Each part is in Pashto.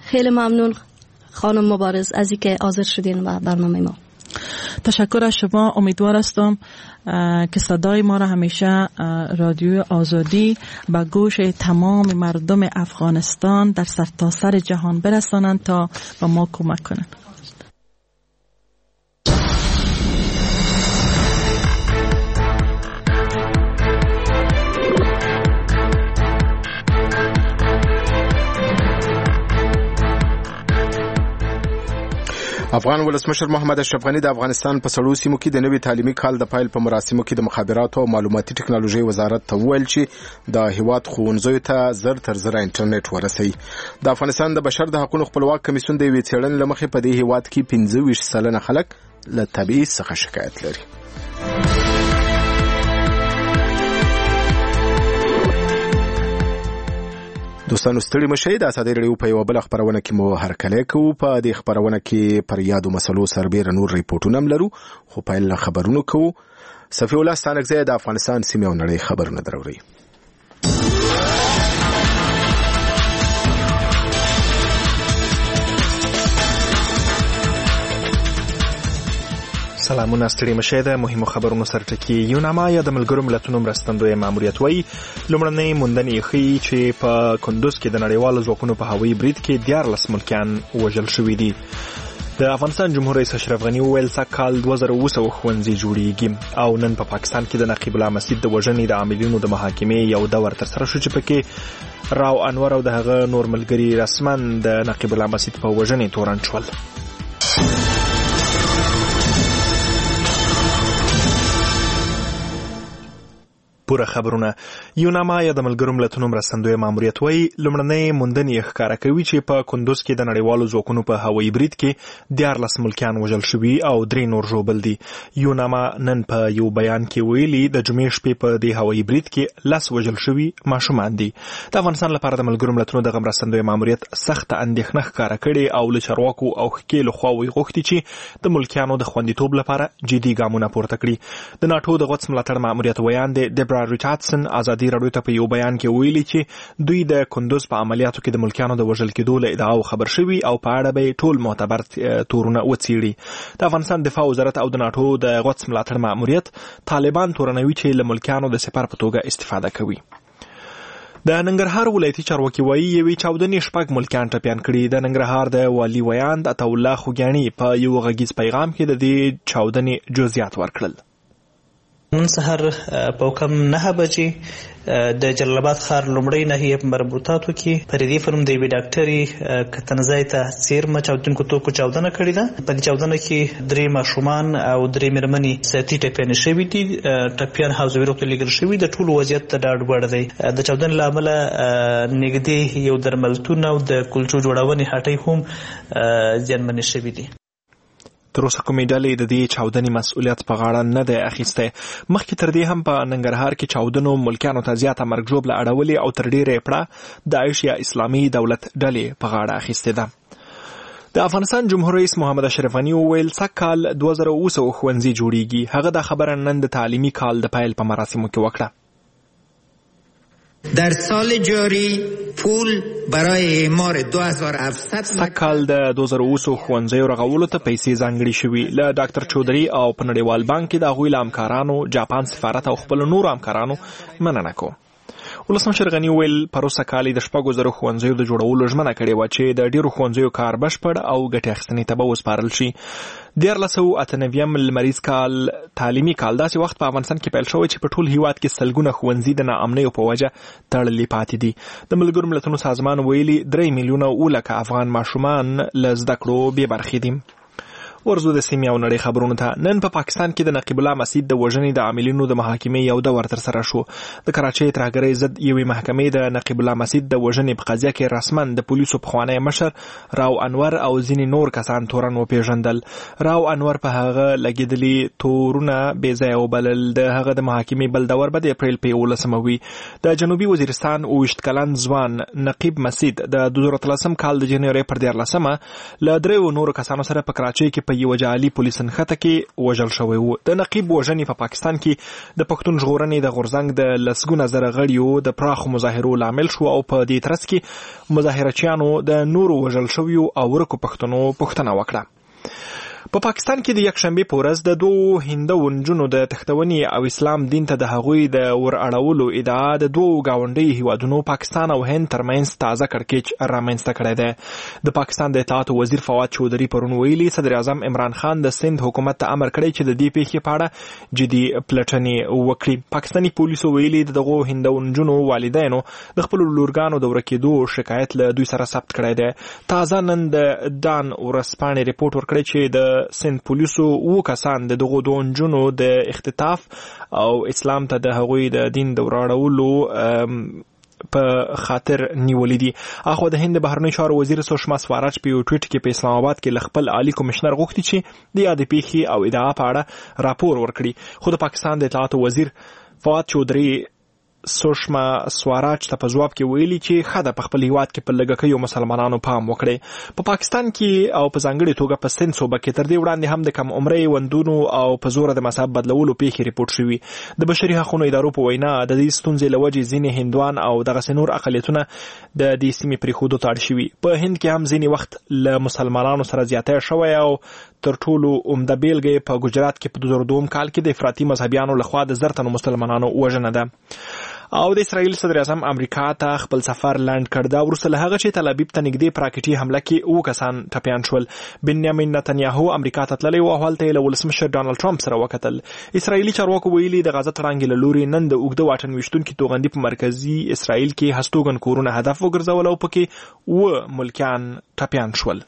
خیلی ممنون خانم مبارز از اینکه حاضر شدین و برنامه ما. تشکر از شما. امیدوار هستم که صدای ما را همیشه رادیو آزادی به گوش تمام مردم افغانستان در سرتاسر جهان برسانند تا به ما کمک کنند. افغان ولسمشر محمد اشرف غني د افغانستان په سړو سیمو کې د نوي تعلیمي کال د پیل په مراسمو کې د مخابراتو او معلوماتي ټکنالوژي وزارت ته وویل چې د هیواد ښوونځیو ته زر تر زر انټرنیټ ورسوي. د افغانستان د بشر د حقوقو خپلواک کمیسیون د یوې څېړنې له مخې په دې هیواد کې 25% خلک له تبعیض څخه شکایت لري. دوستانو ستړي مشئ. د ازادۍ راډیو په یوه بله خپرونه کې مو هرکلی کوو. په دې خپرونه کې پر یادو مسلو سربیره نور ریپورټونه هم لرو، خو پیل له خبرونو کوو. صفي الله ستانکزی د افغانستان سیمې او نړۍ خبرونه دروړي. سلامونه ستړي مشه ده. مهمو خبرونو سره ټکی یوناما یا د ملګرو ملتونو مرستندوی ماموریت وایي لومړنۍ موندنې ښیي چې په کندوز کې د نړیوالو ځواکونو په هوایي برید کې 14 ملکیان وژل شوي دي. د افغانستان جمهور رئیس اشرف غني وویل سږکال 2020 ښوونځي جوړیږي او نن په پاکستان کې د نقیب الله مسجد د وژنې د عاملینو د محاکمې یو دور ترسره شو چې پکې راو انور او د هغه نور ملګري رسما د نقیب الله مسجد په وژنې تورن شول. پوره خبرونه. یوناما یا د ملګرو ملتونو مرستندوی ماموریت وایي لومړنۍ موندنې ښکاره کوي چې په کندوز کې د نړیوالو ځواکونو په هوایي برید کې 14 ملکیان وژل شوي او 3 نور ژوبل دي. یوناما نن په یو بیان کې ویلي د جمعې شپې په دې هوایي برید کې 10 وژل شوي ماشومان دي. د افغانستان لپاره د ملګرو ملتونو دغه مرستندوی ماموریت سخته اندېښنه ښکاره کړې او له چارواکو او ښکېلو خواوې غوښتي چې د ملکیانو د خوندیتوب لپاره جدي ګامونه پورته کړي. د ناټو د غوڅ ملاتړ ماموریت ویان دی ریچاردسن ازادي راډیو ته په یو بیان کې ویلي چې دوی د کندوز په عملیاتو کې د ملکیانو د وژل کېدو له ادعاو خبر شوي او په اړه به ټول معتبر تورونه وڅېړي. د افغانستان دفاع وزارت او د ناټو د غوڅ ملاتړ ماموریت طالبان تورنوي چې له ملکیانو د سپر په توګه استفاده کوي. د ننګرهار ولایتي چارواکي وایي یوې چاودنې 6 ملکیان ټپیان کړي. د ننګرهار د والي ویاند عطاالله خوګیاڼي په یو غږیز پیغام کې د دې چاودنې جزئیات ورکړل. نن سهار په کم 9 بجې د جلال آباد ښار لومړی ناحیه په مربوطاتو کې فریدي فرم د یوې ډاکټري کتنځای ته څیرمه چاودونکو توکو چاودنه کړې ده. په دې چاودنه کې 3 ماشومان او 3 مېرمنې ساتي ټپیان شوي دي. ټپیان حوزوي روغتون لېږل شوي. د ټولو وضعیت ته ډاډ وړ دی. د چاودنې له امله نږدې یو درملتون او د کلچو جوړونې هټۍ هم زیانمنې شوي دي. تر اوسه کومې ډلې د دې چاودنې مسؤلیت په غاړه نه دی اخیستی. مخکې تر دې هم په ننګرهار کې چاودنو ملکیانو ته زیاته مرګ ژوبله اړولې او تر ډېره یې پړه داعش یا اسلامي دولت ډلې په غاړه اخیستې ده. د افغانستان جمهور رئیس محمد اشرف غني وویل سږکال 2020 ښوونځي جوړیږي. هغه دا خبره نن د تعلیمي کال د پیل په مراسمو کې وکړه. در سال جاری پول برای اعمار 2700 سږکال د 2020 ښوونځیو رغولو ته پیسې ځانګړې شوي. له ډاکټر چودري او په نړیوال بانک کې د هغوی له همکارانو جاپان سفارت او خپلو نورو همکارانو مننه کوم. ولسمشر غني ویل پروسه کال د 6,000 ښوونځیو د جوړولو ژمنه کړې وه چې د ډیرو ښوونځیو کار بشپړ او ګټې اخیستنې ته به وسپارل شي. 1998 لمریز کال تعلیمي کال داسې وخت په افغانستان کې پیل شوی چې په ټول هیواد کې سلګونه ښوونځي د ناامنیو په وجه تړلي پاتې دي. د ملګرو ملتونو سازمان ویلي 3 میلیونه اوولکه افغان ماشومان له زده کړو بې برخې دي. ورزو د سیمې او نړۍ خبرونو ته. نن په پاکستان کې د نقیب الله مسجد د وژنې د عاملینو د محاکمې یو دور ترسره شو. د کراچۍ ترهګرۍ ضد یوې محکمې د نقیب الله مسجد د وژنې په قضیه کې رسما د پولیسو پخوانی مشر راو انور او ځینې نور کسان تورن وپېژندل. راو انور په هغه لګېدلي تورونه بې ځایه وبلل. د هغه د محاکمې بل دور به د اپریل په 11 وي. د جنوبي وزیرستان 28 کلن ځوان نقیب مسجد د 2013 کال د جنوري پر 14 له 3 نورو کسانو سره په کراچۍ کې په یو جعلي پولیس نښته کې وژل شوی و. د نقیب وژنې په پاکستان کې د پښتون ژغورنې د غورځنګ د لسګونه زره غړیو د پراخو مظاهرو لامل شو او په دې ترڅ کې مظاهرچیانو د نورو وژل شویو او ورکو پښتنو پوښتنه وکړه. په پاکستان کې د یکشنبې په ورځ د دوو هندو نجونو د تښتونې او اسلام دین ته د هغوی د ور اړولو ادعا د دوو ګاونډیو هیوادونو پاکستان او هند ترمنځ تازه کړکېچ رامنځته کړی دی. د پاکستان د اطلاعاتو وزیر فواد چودھری پرون ویلي صدر اعظم عمران خان د سند حکومت ته امر کړی چې د دې پیښې په اړه جدي پلټنې وکړي. پاکستاني پولیسو ویلي دغو هندو نجونو والدینو د خپلو لورګانو د ورکېدو شکایت له دوی سره ثبت کړی دی. تازه نن د دان ورځپاڼې رپورټ ورکړی چې د سند پولیسو 7 کسان د دغو دوه نجونو د اختطاف او اسلام ته د هغوی د دین د وراړولو په خاطر نیولې دي. اخو د هند بهرنی چارو وزیر سوشما سواراج په یو ټویټ کې په اسلام آباد کې خپل عالی کمشنر غوښتي چې د یادې پیښې او ادعا په اړه راپور ورکړي. خو د پاکستان د اطلاعاتو وزیر فواد چودھری سوشما سواراج ته په جواب کې ویلي چې خاده په خپل هیواد کې په لږکیو مسلمانانو پام وکړي. په پاکستان کې او په ځانګړي توګه په سند صوبه کې تر دې وړاندې هم د کم عمرې وندونو او په زور د مذهب بدلولو پیښې ریپورټ شوي. د بشري حقوقو ادارو په وینا د دې ستونزې له وجې ځینې هندوان او دغسې نور اقلیتونه د دې سیمې پرېښودو ته اړ شوي. په هند کې هم ځینې وخت له مسلمانانو سره زیاتی شوی او تر ټولو عمده بیلګه په ګجرات کې په 2002 کال کې د افراطي مذهبیانو لخوا د 10 تنو مسلمانانو وژنه ده. او د اسرائیل صدر اعظم امریکا ته خپل سفر لاند کړ. دا وروسته له هغه چې تل ابیب ته نږدې په راکټي حمله کې 7 کسان ټپیان شول. بنیامین نتنیاهو امریکا ته تللی و او هلته یې له ولسمشر ډانلډ ټرمپ سره وکتل. اسرائیلي چارواکو ویلي د غزه تړانګې له لوري نن د اوږده واټن ویشتونکي توغندي په مرکزي اسرائیل کې هستوګن کورونه هدف وګرځول او پکې 7 ملکیان ټپیان شول.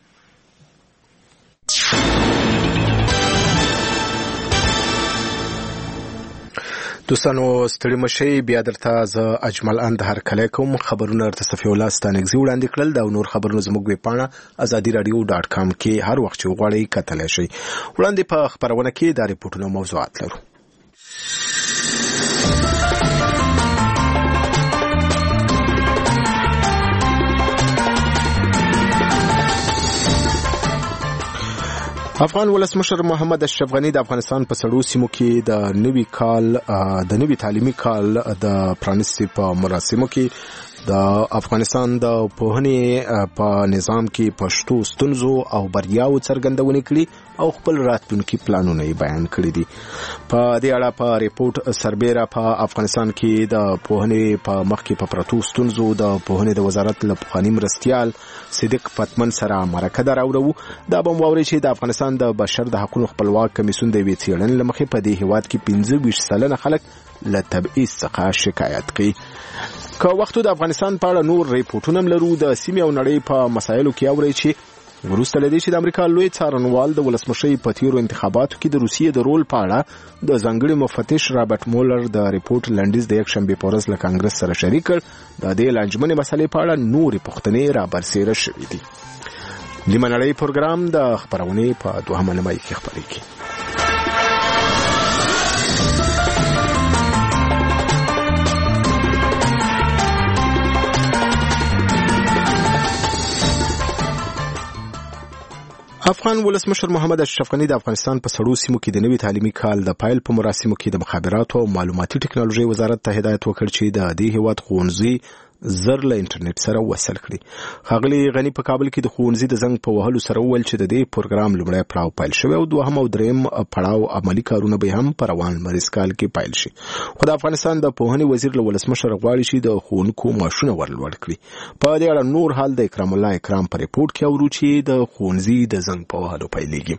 دوستانو ستړي مشئ، بیا درته زه اجمل اند هرکلی کوم. خبرونه درته صفي الله ستانګزي وړاندې کړل. دا نور خبرونه زموږ ویبپاڼه azadiراډیو.com کې هر وخت چې وغواړئ کتلی شئ. وړاندې په خپرونه کې دا ریپورټونه موضوعات لرو. افغان ولسمشر محمد اشرف غنی د افغانستان په سړو سیمو کې د نوي تعلیمي کال د پرانیستي په مراسمو کې د افغانستان د پوهنې په نظام کې پښتو ستونزو او بریاو څرګندونه کړي او خپل راتلونکي پلانونه یې بیان کړي دي. په دې اړه په ریپورت سربېره په افغانستان کې د پوهنې په مخ کې په پرتو ستونزو د پوهنې د وزارت له پخواني مرستیال صدیق پتمن سره مرکه راوړو. دا به مو واورئ چې د افغانستان د بشر د حقوقو خپلواک کمیسیون د یوې څېړنې له مخې په دې هیواد کې 25% خلک له تبعیض څخه شکایت کوي. که وختو د افغانستان په اړه نور ریپورټونه هم لرو. د سیمې او نړۍ په مسایلو کې اورئ چې وروسته له دې چې د امریکا لوی څارنوال د ولسمشۍ په تیرو انتخاباتو کې د روسیې د رول په اړه د ځانګړي مفتش رابرټ مولر د ریپورټ لنډیز د یکشنبې په ورځ له کانګرس سره شریک کړ. د دې لانجمنې مسلې په اړه نورې پوښتنې رابرسېره شوې دي. نیمه نړۍ پروګرام د خپرونې په 2مه نیمایي کې خپرېږي. افغان ولسمشر محمد اشرف غنی د افغانستان په سړو سیمو کې د نوي تعلیمي کال د پایل په مراسمو کې د مخابراتو او معلوماتي ټکنالوژي وزارت ته هدایت وکړ چې د دې هیواد ښوونځي زر له انټرنیټ سره وصل کړي. ښاغلي غنی په کابل کې د ښوونځي د زنګ په وهلو سره وویل چې د دې پروګرام لومړی پړاو پیل شوی او دوهم او دریم پړاو عملي کارونه به هم په روان لمریز کال کې پیل شي. خو د افغانستان د پوهنې وزیر له ولسمشر غواړي چې د ښوونکو معاشونه ورلوړ کړي. په دې اړه نور حال د اکرام الله اکرام په ریپورټ کې اورو چې د ښوونځي د زنګ په وهلو پیلېږي.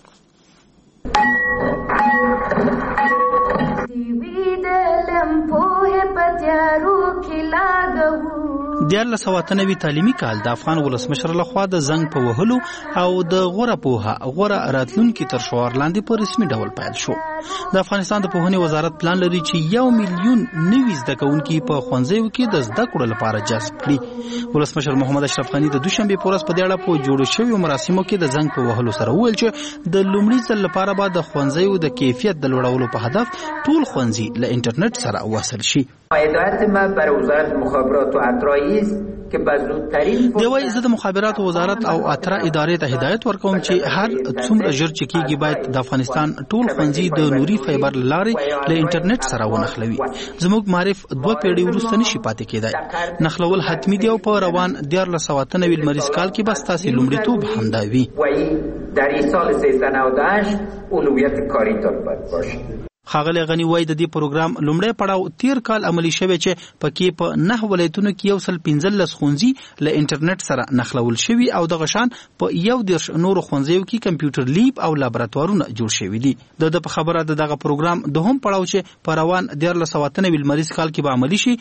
د 1993 تعلیمي کال د افغان ولسمشر لخوا د زنګ په وهلو او د غوره پوهه غوره راتلونکي تر شعار لاندې په رسمي ډول پیل شو. د افغانستان د پوهنې وزارت پلان لري چې 1 میلیون نوي زده کوونکي په ښوونځیو کې د زده کړو لپاره جذب کړي. ولسمشر محمد اشرف غنی د دوشنبه په ورځ په دې اړه په جوړ شویو مراسمو کې د زنګ په وهلو سره وویل چې د لومړي ځل لپاره به د ښوونځیو د کیفیت د لوړولو په هدف ټول ښوونځي له انټرنیټ سره وصل شي. هدایت ما برای وزارت مخابرات و اطلاعات راههایی است که به زودترین دی وای زه د مخابراتو وزارت او اترا ادارې ته هدایت ورکوم چې هر څومره ژر چې کېږي باید د افغانستان ټول ښوونځي د نوري فایبر لارې له انټرنیټ سره ونښلوي. زموږ معرف 2 پیړۍ وروسته نشي پاتې کېدای. نښلول حتمي دی او په روان 1493 لمریز کال کې بس تاسې لومړیتوب همدا وي. در این سال 1398 اولویت کاریتان باید باشه. ښاغلی غني وایي د دې پروګرام لومړی پړاو 13 کال عملي شوی چې پکې په 9 ولایتونو کې 115 ښوونځي له انټرنیټ سره نښلول شوي او دغه شان په 11 نورو ښوونځیو کې کمپیوټر لیب او لابراتوارونه جوړ شوي دي. د په خبره دغه پروګرام دوهم پړاو چې په روان 1493 لمریز کال کې به عملي شي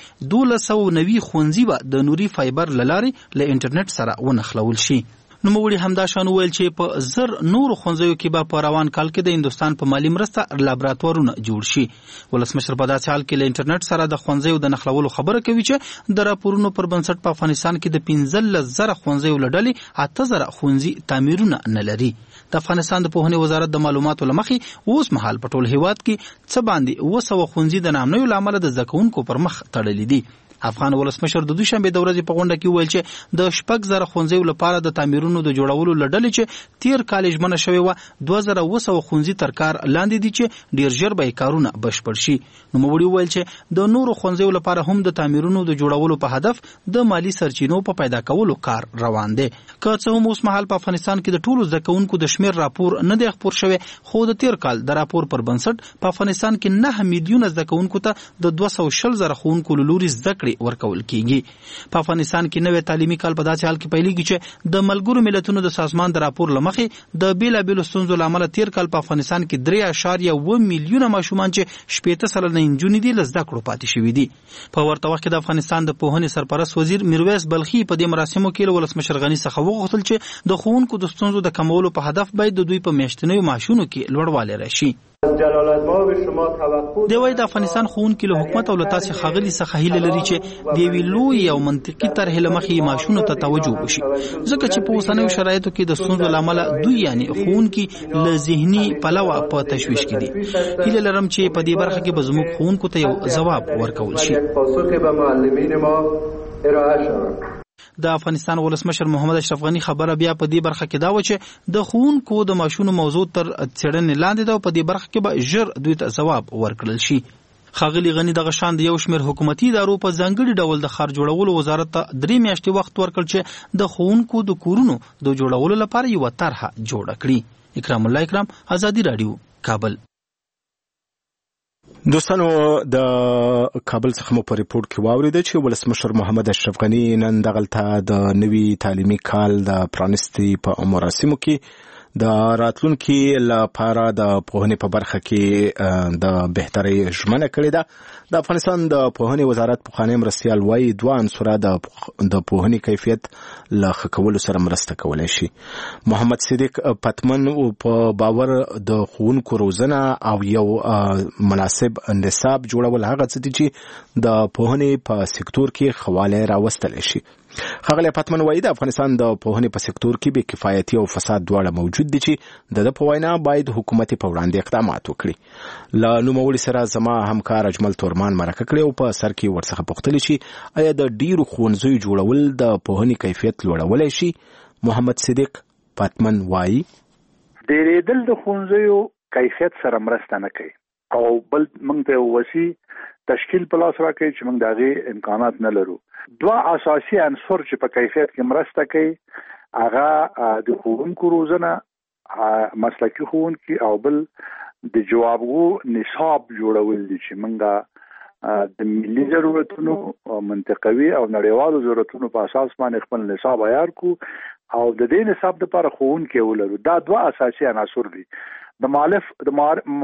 1290 ښوونځي به د نوري فایبر له لارې له انټرنیټ سره ونښلول شي. نوموړي همدا شان وویل چې په 1000 نورو ښوونځیو کې به په روان کال کې د هندوستان په مالي مرسته لابراتوارونه جوړ شي. ولسمشر په داسې حال کې له انټرنیټ سره د ښوونځیو د نښلولو خبره کوي چې د راپورونو پر بنسټ په افغانستان کې د 15,000 ښوونځیو له ډلې 8,000 ښوونځي تعمیرونه نه لري. د افغانستان د پوهنې وزارت د معلوماتو له مخې اوس مهال په ټول هیواد کې څه باندې 200 ښوونځي د نامنیو له امله د زده کوونکو پر مخ تړلي دي. افغان ولسمشر د دوشنبه د ورځې په غونډه کې وویل چې د 6,000 ښوونځیو لپاره د تعمیرونو د جوړولو لړل چې 13 کال ژمنه شوی و 2200 ښوونځي تر کار لاندې دي چې ډیر ژر به کارونه بشپړ شي. نو موږ ویل چې د نورو ښوونځیو لپاره هم د تعمیرونو د جوړولو په هدف د مالی سرچینو په پیدا کولو کار روان دی. که څه هم اوس مهال په افغانستان کې د ټولو زده کوونکو د شمیر راپور نه دی خپور شوی خو د 13 کال د راپور پر بنسټ په افغانستان کې 9 میلیونه زده کوونکو ته د 240,000 ښوونکو له لوري زده کړې ورکول کیږي. په افغانستان کې نوې تعلیمي کال په داسې حال کې پیلېږي چې د ملګرو ملتونو د سازمان د راپور له مخې د بیلابېلو ستونزو له امله 13 کال په افغانستان کې 3.1 میلیونه ماشومان چې 80 سلنه نجونې دي له زده کړو پاتې شوي دي. په ورته وخت کې د افغانستان د پوهنې سرپرست وزیر میرویس بلخي په دې مراسمو کې له ولسمشر غني څخه وغوښتل چې د ښوونکو د ستونزو د کمولو په هدف باید د دوی په میاشتنیو معاشونو کې لوړوالی راشي. دی وایي د افغانستان ښوونکي له حکومت او له تاسې ښاغلي څخه هیله لري چې د یوې لویې او منطقي طرحې له مخې معاشونو ته توجه وشي ځکه چې په اوسنیو شرایطو کې د ستونزو له امله دوی یعنې ښوونکي له ذهني پلوه په تشویش کې دي. هیله لرم چې په دې برخه کې به زموږ ښوونکو ته یو ځواب ورکول شي. د افغانستان ولسمشر محمد اشرف غني خبره بیا په دې برخه کې دا و چې د ښوونکو د معاشونو موضوع تر څېړنې لاندې ده او په دې برخه کې به ژر دوی ته ځواب ورکړل شي. ښاغلي غني دغه شان د یو شمېر حکومتي ادارو په ځانګړي ډول د ښار جوړولو وزارت ته 3 میاشتې وخت ورکړ چې د ښوونکو د کورونو د جوړولو لپاره یوه طرحه جوړه کړي. اکرام الله اکرام، ازادي راډیو، کابل. دوستانو، د کابل څخه مو په ریپورت کې واوریده چې ولسمشر محمد اشرف غني نن دغلته د نوي تعلیمي کال د پرانستي په مراسمو کې د راتلونکي لپاره د پوهنې په برخه کې د بهترۍ ژمنه کړې ده. د افغانستان د پوهنې وزارت پخوانی مرستیال وایي 2 عنصره د پوهنې کیفیت له ښه کولو سره مرسته کولی شي. محمد صدیق پتمن په باور د ښوونکو روزنه او یو مناسب نصاب جوړول هغه څه دي چې د پوهنې په سکتور کې ښه والی راوستلی شي. ښاغلی پتمن وایي د افغانستان د پوهنې په سکتور کې بې کفایتي او فساد دواړه موجود دي چې د په وینا باید حکومت په وړاندې اقدامات وکړي. له نوموړي سره زما همکار اجمل تورمان مرکه کړې او په سر کې ورڅخه پوښتلې چې آیا د ډیرو ښوونځیو جوړول د پوهنې کیفیت لوړولی شي؟ محمد صدیق پتمن وایي ډیرېدل د ښوونځیو کیفیت سره مرسته نه کوي او بل موږ ته وسی تشکیل په لاس راکړي چې موږ دغه امکانات نه لرو. 2 اساسي عنصر چې په کیفیت کې مرسته کوي هغه د ښوونکو روزنه، مسلکي ښوونکي او بل د جوابګو نصاب جوړول دي چې موږ د ملي ضرورتونو، منطقوي او نړیوالو ضرورتونو په اساس باندې خپل نصاب عیار کو او د دې نصاب لپاره ښوونکي ولرو. دا 2 اساسي عناصر دي. د مؤلف د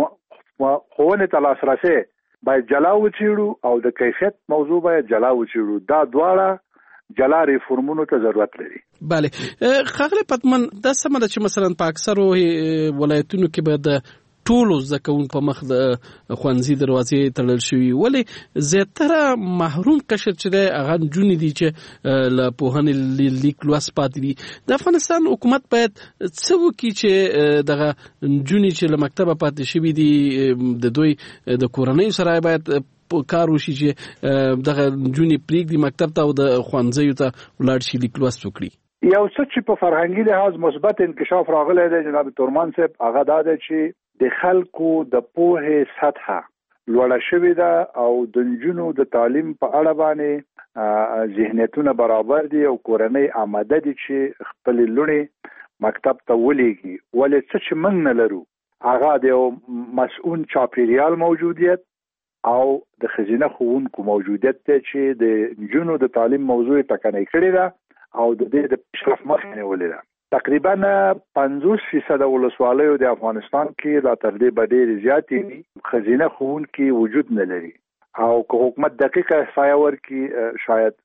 ښوونې ته لاسرسی باید جلا وچیړو او د کیفیت موضوع باید جلا وچیړو. دا دواړه جلا ریفورمونو ته ضرورت لري. بله، ښاغلی پتمن، دا سمه ده چې مثلا په اکثرو ولایتونو کې به د ټولو زده کوونکو په مخ د ښوونځي دروازې تړل شوي، ولې زیاتره محروم قشر چې دی هغه نجونې دي چې له پوهنې لیک لوست پاتې دي. د افغانستان حکومت باید څه وکړي چې دغه نجونې چې له مکتبه پاتې شوي دي د دوی د کورنیو سره باید کار وشي چې دغه جونی پریږدي مکتب ته او د ښوونځیو ته ولاړ شي لیک لوست وکړي. یو څه چې په فرهنګي لحاظ مثبت انکشاف راغلی دی جناب تورمان صاحب، هغه دا دی چې د خلکو د پوهې سطحه لوړه شوې ده او د نجونو د تعلیم په اړه باندې ذهنیتونه برابر دي او کورنۍ آماده دي چې خپل لوڼې مکتب ته ولېږي. ولې څه چې موږ نه لرو هغه د مسؤل چاپیریال موجودیت او د ښځینه ښوونکو موجودیت دی چې د نجونو د تعلیم موضوع ټکنۍ کړې ده او د دې د پیشرفت مخه نیولې ده. تقریبا 50% ولسوالیو د افغانستان کې لا تر دې ډېرې زیاتې دي ښځینه ښوونکي وجود نه لري او که حکومت دقیقه احصایه ورکړي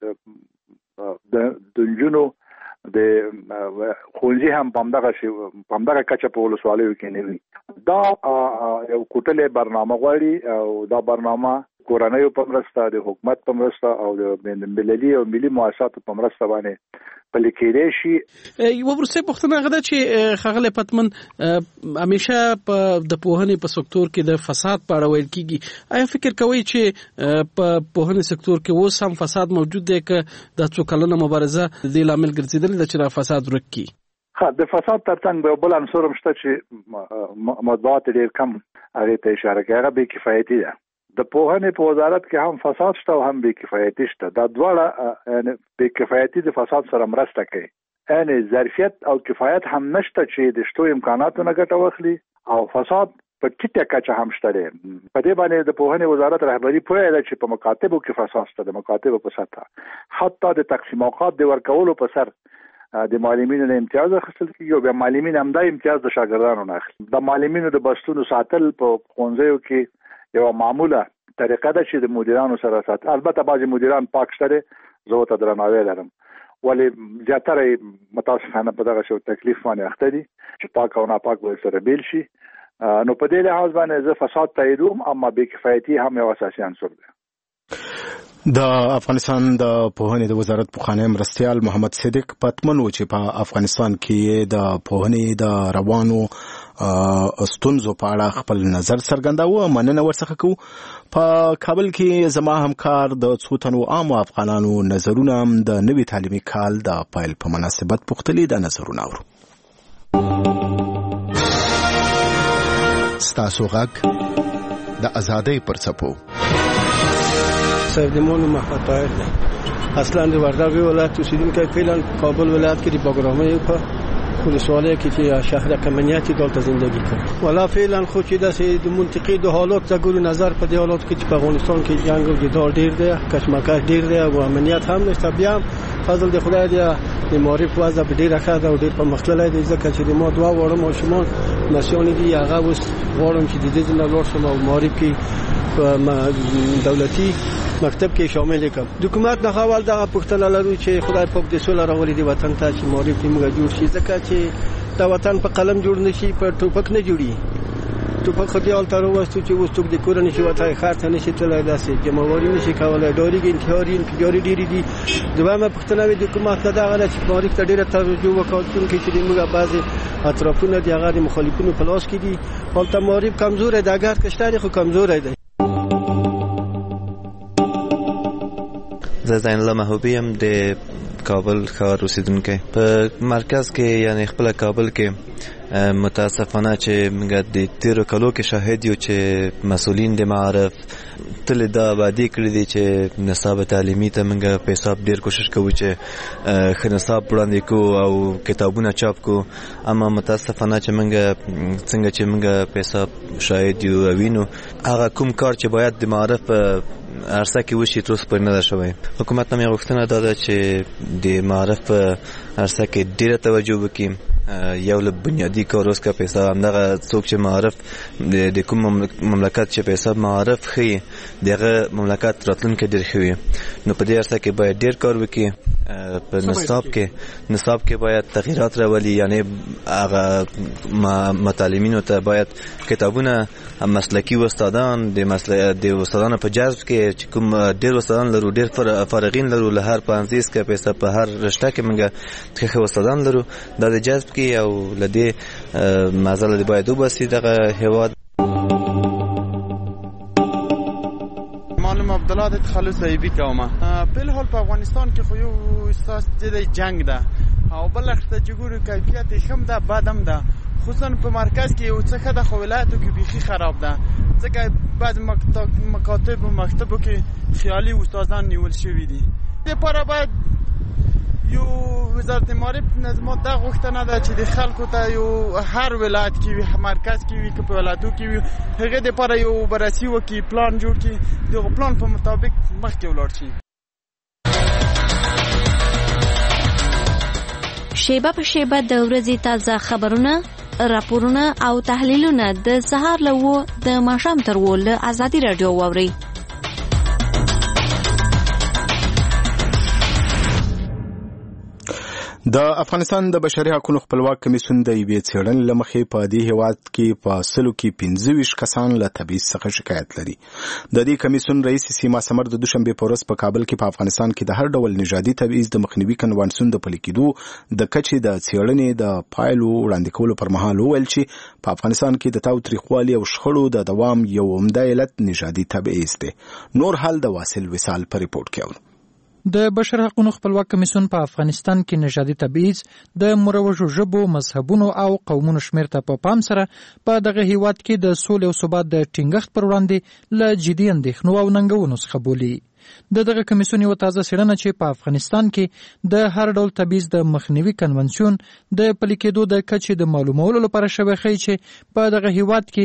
شاید د نجونو د ښوونځي هم په همدغه کچه په ولسوالیو کې نه وي. دا یو کوټلې برنامه غواړي او دا برنامه کورنیو په مرسته، د حکومت په مرسته او د ملي او ملي مؤسساتو په مرسته باندې پلي کېدای شي. یو وروستۍ پوښتنه هغه ده چې ښاغلی پتمن همیشه په د پوهنې په سکتور کې د فساد په اړه ویل کېږي. آیا فکر کوئ چې په پوهنې سکتور کې اوس هم فساد موجود دی که د څو کلنه مبارزه د دې لامل ګرځېدلې ده چې دا فساد ورک کړي؟ د فساد ترڅنګ به بل عنصر هم شته چې مطبوعات ډېر کم هغې ته اشاره کوي، هغه بې کفایتي ده. د پوهنې په وزارت کې هم فساد شته او هم بې کفایتي شته. دا دواړه بې کفایتي د فساد سره مرسته کوي، یعنی ظرفیت او کفایت هم نشته چې د شتو امکاناتو نه ګټه واخلي او فساد په ټیټه کچه هم شته دی. په دې باندې د پوهنې وزارت رهبري پوهه ده چې په مکاتبو کې فساد شته، د مکاتبو په سطحه حتی د تقسیم اوقات د ورکولو په سر د معلمینو نه امتیاز اخیستل کېږي او بیا معلمین هم دا امتیاز د شاګردانو نه اخلي. د معلمینو د بستونو ساتل په ښوونځیو کې یو معموله طریقه ده چې د مدیرانو سره ساتي. البته بعضې مدیران پاک شته دي، زه ورته درناوی لرم، ولې زیاتره یې متاسفانه په دغه شو تکلیف باندې اخته دي چې پاک او ناپاک به سره بیل شي. نو په دې لحاظ باندې زه فساد تاییدوم، اما بې کفایتي هم یو اساسي عنصر دی. د افغانستان د پوهنې د وزارت پخوانی مرستیال محمد صدیق پتمن و چې په افغانستان کې د پوهنې د روانو ستونزو په اړه خپل نظر څرګنداوه. مننه ورڅخه کوو. په کابل کې زما همکار د څو تنو عامو افغانانو نظرونه د نوي تعلیمي کال د پیل په مناسبت پوښتلي د نظرونه اورو. ستاسو غږ د ازادۍ پر څپو. سیدمون محمد طاهر دی، اصلا د وردګ ولایت اوسیدونکی، فعلا کابل ولایت کې د باگرامه په ولسوالی کې چې شهر کمنیتی دلته زندگی کنم. والا فعلا خود چې د منطقې د حالات زګورو نظر په دې حالات کې چې په افغانستان کې جنگ او جدال ډیر دی، کشمکش ډیر دی او امنیت هم نشته. بیا هم فضل د خدای دی د معرف وضع به ډیره ښه ده او ډیر پرمختللی دی، ځکه چې د ما دوه واړه ماشومان نسیان دي. هغه اوس غواړم چې د دې نه لاړ شم او معرف کې دولتي مکتب کې شامل کړم. د حکومت نه اول دغه پوښتنه لرو چې خدای پاک د سوله راولي د وطن ته چې معرف موږ جوړ شي، ځکه چې د وطن په قلم جوړ نشي، په ټوپک نه جوړي. ټوپک خو دیال تر وستو چې اوس څوک د کور نشي وته خاطر نشي تلای، داسې جمعواري نشي کولای، ډاریږي انتحاري ډیری دي. دوامه پوښتنه د حکومت نه دغه چې معرف ته ډیره توجه وکړي چې موږ بعضي اطرافونه د هغه مخالفینو په لاس کې دي. حالت معرف کمزور دی، اگر کشتاري خو کمزور دی. زه زین الله محبوبی هم د کابل ښار اوسیدونکی. په مرکز کې یعنی خپل کابل کې متاسفانه چې موږ د تیرو کلو کې شاهد یو چې مسؤلین د معارف تل دا وعده کړی دي چې نصاب تعلیمي ته موږ په حساب ډیر کوشش کوو چې ښه نصاب وړاندې کوو او کتابونه چاپ کوو، اما متاسفانه چې موږ څنګه چې موږ په حساب شاهد یو وینو هغه کوم کار چې باید د معارف عرصه کې وشي تر اوسه پورې نه ده شوی. حکومت نه مې غوښتنه دا ده چې د معارف په عرصه کې ډېره توجه وکړي. یو له بنیادي کار اوس که په حساب همدغه څوک چې معارف د کوم مملکت چې په حساب معارف ښیي د هغه مملکت راتلونکی ډېر ښه وي. نو په دې عرصه کې باید ډېر کار وکړي. په نصاب کې باید تغییرات راولي، یعنی هغه متعلمینو ته باید کتابونه مسلکی استادان د استادانو په جذب کې چې کوم ډېر استادان لرو، ډېر فارغین لرو له هر پوهنځي کې په هر رشته کې موږ ښه استادان لرو، دا د جذب کې او له دې معضله باید وباسي دغه هېواد. اطلاعات تخلص ایبی کومه په الحال په افغانستان کې خو یو استاس د جنگ ده او بل وخت چې ګورو کیفیت هم ده بدم ده خصوصا په مرکز کې یو څه د ولایتو کې بيخي خراب ده ځکه بعض مکاتب او مکتبو کې خیالي استادان نیول شوی دي لپاره باید یو وزارت معارف نظامات دا غوښتنه ده چې د خلکو ته یو هر ولایت کې وي مرکز کې وي که په ولایتو کې وي هغه لپاره یو بررسي وکړي پلان جوړ کړي دغه پلان په مطابق مخکې ولاړ شي شیبه په شیبه د ورځې تازه خبرونه راپورونه او تحلیلونه د سهار له و د ماښام تر و له ازادي راډیو واورئ د افغانستان د بشري حقوقو خپلواک کمیسیون د یوې څېړنې له مخې په دې هېواد کې په سلو کې 25 کسان له تبعیض څخه شکایت لري. د دې کمیسیون رئیس سیما سمر د دوشنبه په ورځ په کابل کې په افغانستان کې د هر ډول نژادي تبعیض د مخنیوي کنوانسیون د پلي کېدو د کچې د څېړنې د پایلو وړاندې کولو پر مهال وویل چې په افغانستان کې د تاوتریخوالي او شخړو د دوام یو عمده علت نژادي تبعیض دی. نور حال د واصل وصال په ریپورت کې اورو. د بشر حقوقو خپلواک کمیسیون په افغانستان کې نژادي تبعیض د مروجو ژبو مذهبونو او قومونو شمېر ته په پام سره په دغه هیواد کې د سولې او ثبات د ټینګښت پر وړاندې له جدي اندېښنو او ننګونو څخه بولي. دغه کمیسیون یو تازه څېړنه چې په افغانستان کې د هر ډول تبعیض د مخنیوي کنونسیون د پلي کېدو د کچې د معلومولو لپاره شوی ښیي چې په دغه هیواد کې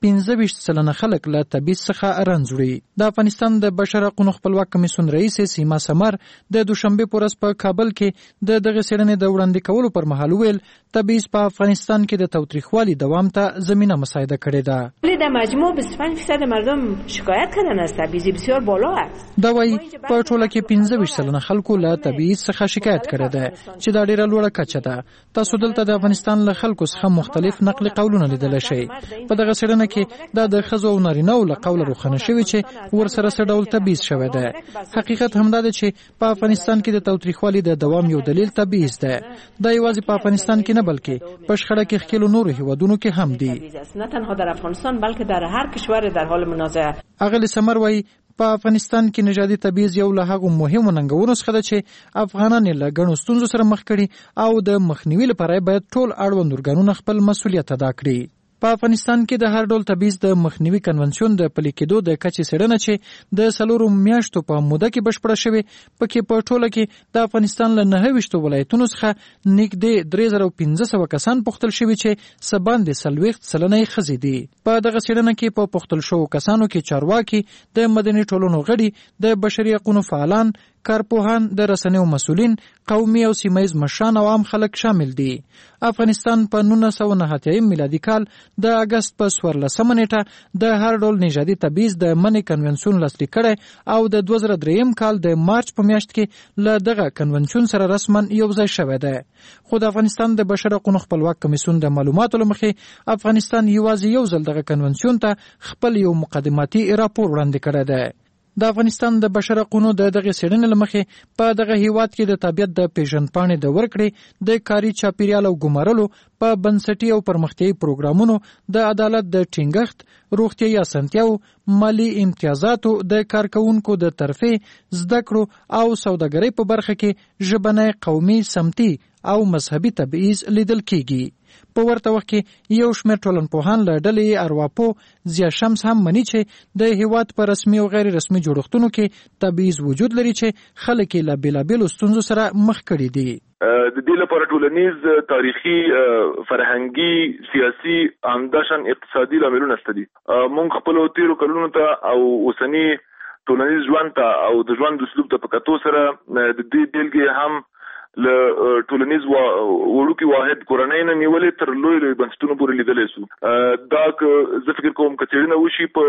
25% خلک له تبعیض څخه رنځ وړي. د افغانستان د بشر حقوقو خپلواک کمیسیون رئیس سیما سمر د دوشنبه په ورځ په کابل کې دغه څېړنې د وړاندې کولو پر مهال ویل تبعیض په افغانستان کې د تاوتریخوالي دوام ته زمینه مساعده کړې ده. در مجموع 25% مردم شکایت کردن از تبعیض بسیار بالا است. دا وايي په ټوله کې 25% خلکو له تبعیض څخه شکایت کړی ده چې دا ډیره لوړه کچه ده. تاسو دلته د افغانستان له خلکو څخه مختلف نقلي قولونه لیدل شي. په دغه څېړنه کې دا د ښځو او نارینه‌و له قوله روښانه شوي چې ورسره څه ډول تبعیض شوی ده. حقیقت همدا ده چې په افغانستان کې د تاوتریخوالي د دوام یو دلیل تبعیض ده. دا یوازې په افغانستان کې نه بلکې په شخړه کې ښکېلو نورو هیوادونو کې هم دي. نه تنها در افغانستان بلکې در هر کشور در حال منازعه. اغلی سمر وایي په افغانستان کې نژادي تبعیض یو له هغو مهمو ننګونو څخه ده چې افغانان له ګڼو ستونزو سره مخ کړي او د مخنیوي لپاره باید ټول اړوند ارګانونه خپل مسؤلیت ادا کړي. په افغانستان کې د هر ډول تبعیض د مخنیوي کنونسیون د پلي کېدو د کچې څېړنه چې د 4 میاشتو په موده کې بشپړه شوې پکې په ټوله کې د افغانستان له 29 ولایتونو څخه نږدې 3500 کسان پوښتل شوي چې څه باندې 40% ښځې دي. په دغه څېړنه کې په پوښتل شوو کسانو کې چارواکي د مدني ټولنو غړي د بشري حقوقو فعالان کارپوهان د رسنیو مسؤلین قومي او سیمایي مشران او عام خلک شامل دي. افغانستان په 1999 میلادي کال د اگست په 14 نیټه د هر ډول نژادي تبعیض د منع کنونسیون لاسلیک کړی او د 2003 کال د مارچ په میاشت کې له دغه کنونسیون سره رسما یوځای شوی دی. خو د افغانستان د بشر حقوقو خپلواک کمیسیون د معلوماتو له مخې افغانستان یوازې یو ځل دغه کنونسیون ته خپل یو مقدماتي راپور وړاندې کړی دی. د افغانستان د بشر حقوقو د دغه څېړنې له مخې په دغه هیواد کې د طبیعت د پیژندپاڼې د ورکړې د کاري چاپیریال او ګمارلو په بنسټي او پرمختیایي پروګرامونو د عدالت د ټینګښت روغتیایي اسانتیاو مالی امتیازاتو د کارکونکو د ترفیع زده کړو او سوداګرۍ په برخه کې ژبنی قومي سمتي او مذهبي تبعیض لیدل کیږي. په ورته وخت کې یو شمېر ټولنپوهان له ډلې ارواپو ضیا شمس هم مني چې د هیواد په رسمي او غیر رسمي جوړښتونو کې تبعیض وجود لري چې خلک یې له بېلابېلو ستونزو سره مخ کړي دي. د دې لپاره ټولنیز تاریخي فرهنګي سیاسي همداشان اقتصادي لاملونه شته دي. موږ خپل تیرو کلونو ته او اوسنی ټولنیز ژوند ته او د ژوند اسلوب ته په کتو سره د دې بیلګې هم له ټولنیز وړوکی واحد کورنۍ نه نیولې تر لوی بنسټونو پورې لیدلې سو. دا زه فکر کوم چې څېړنه وشي په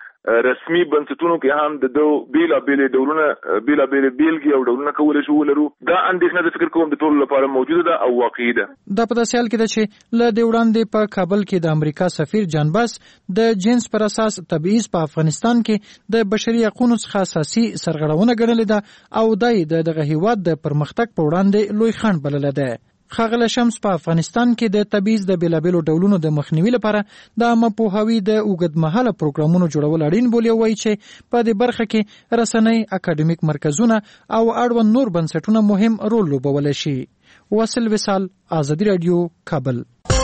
رسمي بنسټونو کې هم د بیلابېلې ډولونه بیلابېلې بیلګې او ډولونه کولای شو ولرو. دا اندېښنه د فکر کوم د ټولو لپاره موجوده ده او واقعي ده. دا په داسې حال کې ده چې له دې وړاندې په کابل کې د امریکا سفیر جان باس د جنس پر اساس تبعیض په افغانستان کې د بشري حقوقو څخه اساسي سرغړونه ګڼلې ده او دای دغه هیواد د پرمختګ په وړاندې لوی خنډ بللی ده. ښاغلی شمس په افغانستان کې د تبعیض د بېلابېلو ډولونو د مخنیوي لپاره د عامه پوهاوي د اوږدمهاله پروګرامونو جوړول اړین بولي او وایي چې په دې برخه کې رسنۍ، اکاډمیک مرکزونه او اړوند نور بنسټونه مهم رول لوبولی شي. واصل وصال، آزادي رادیو، کابل.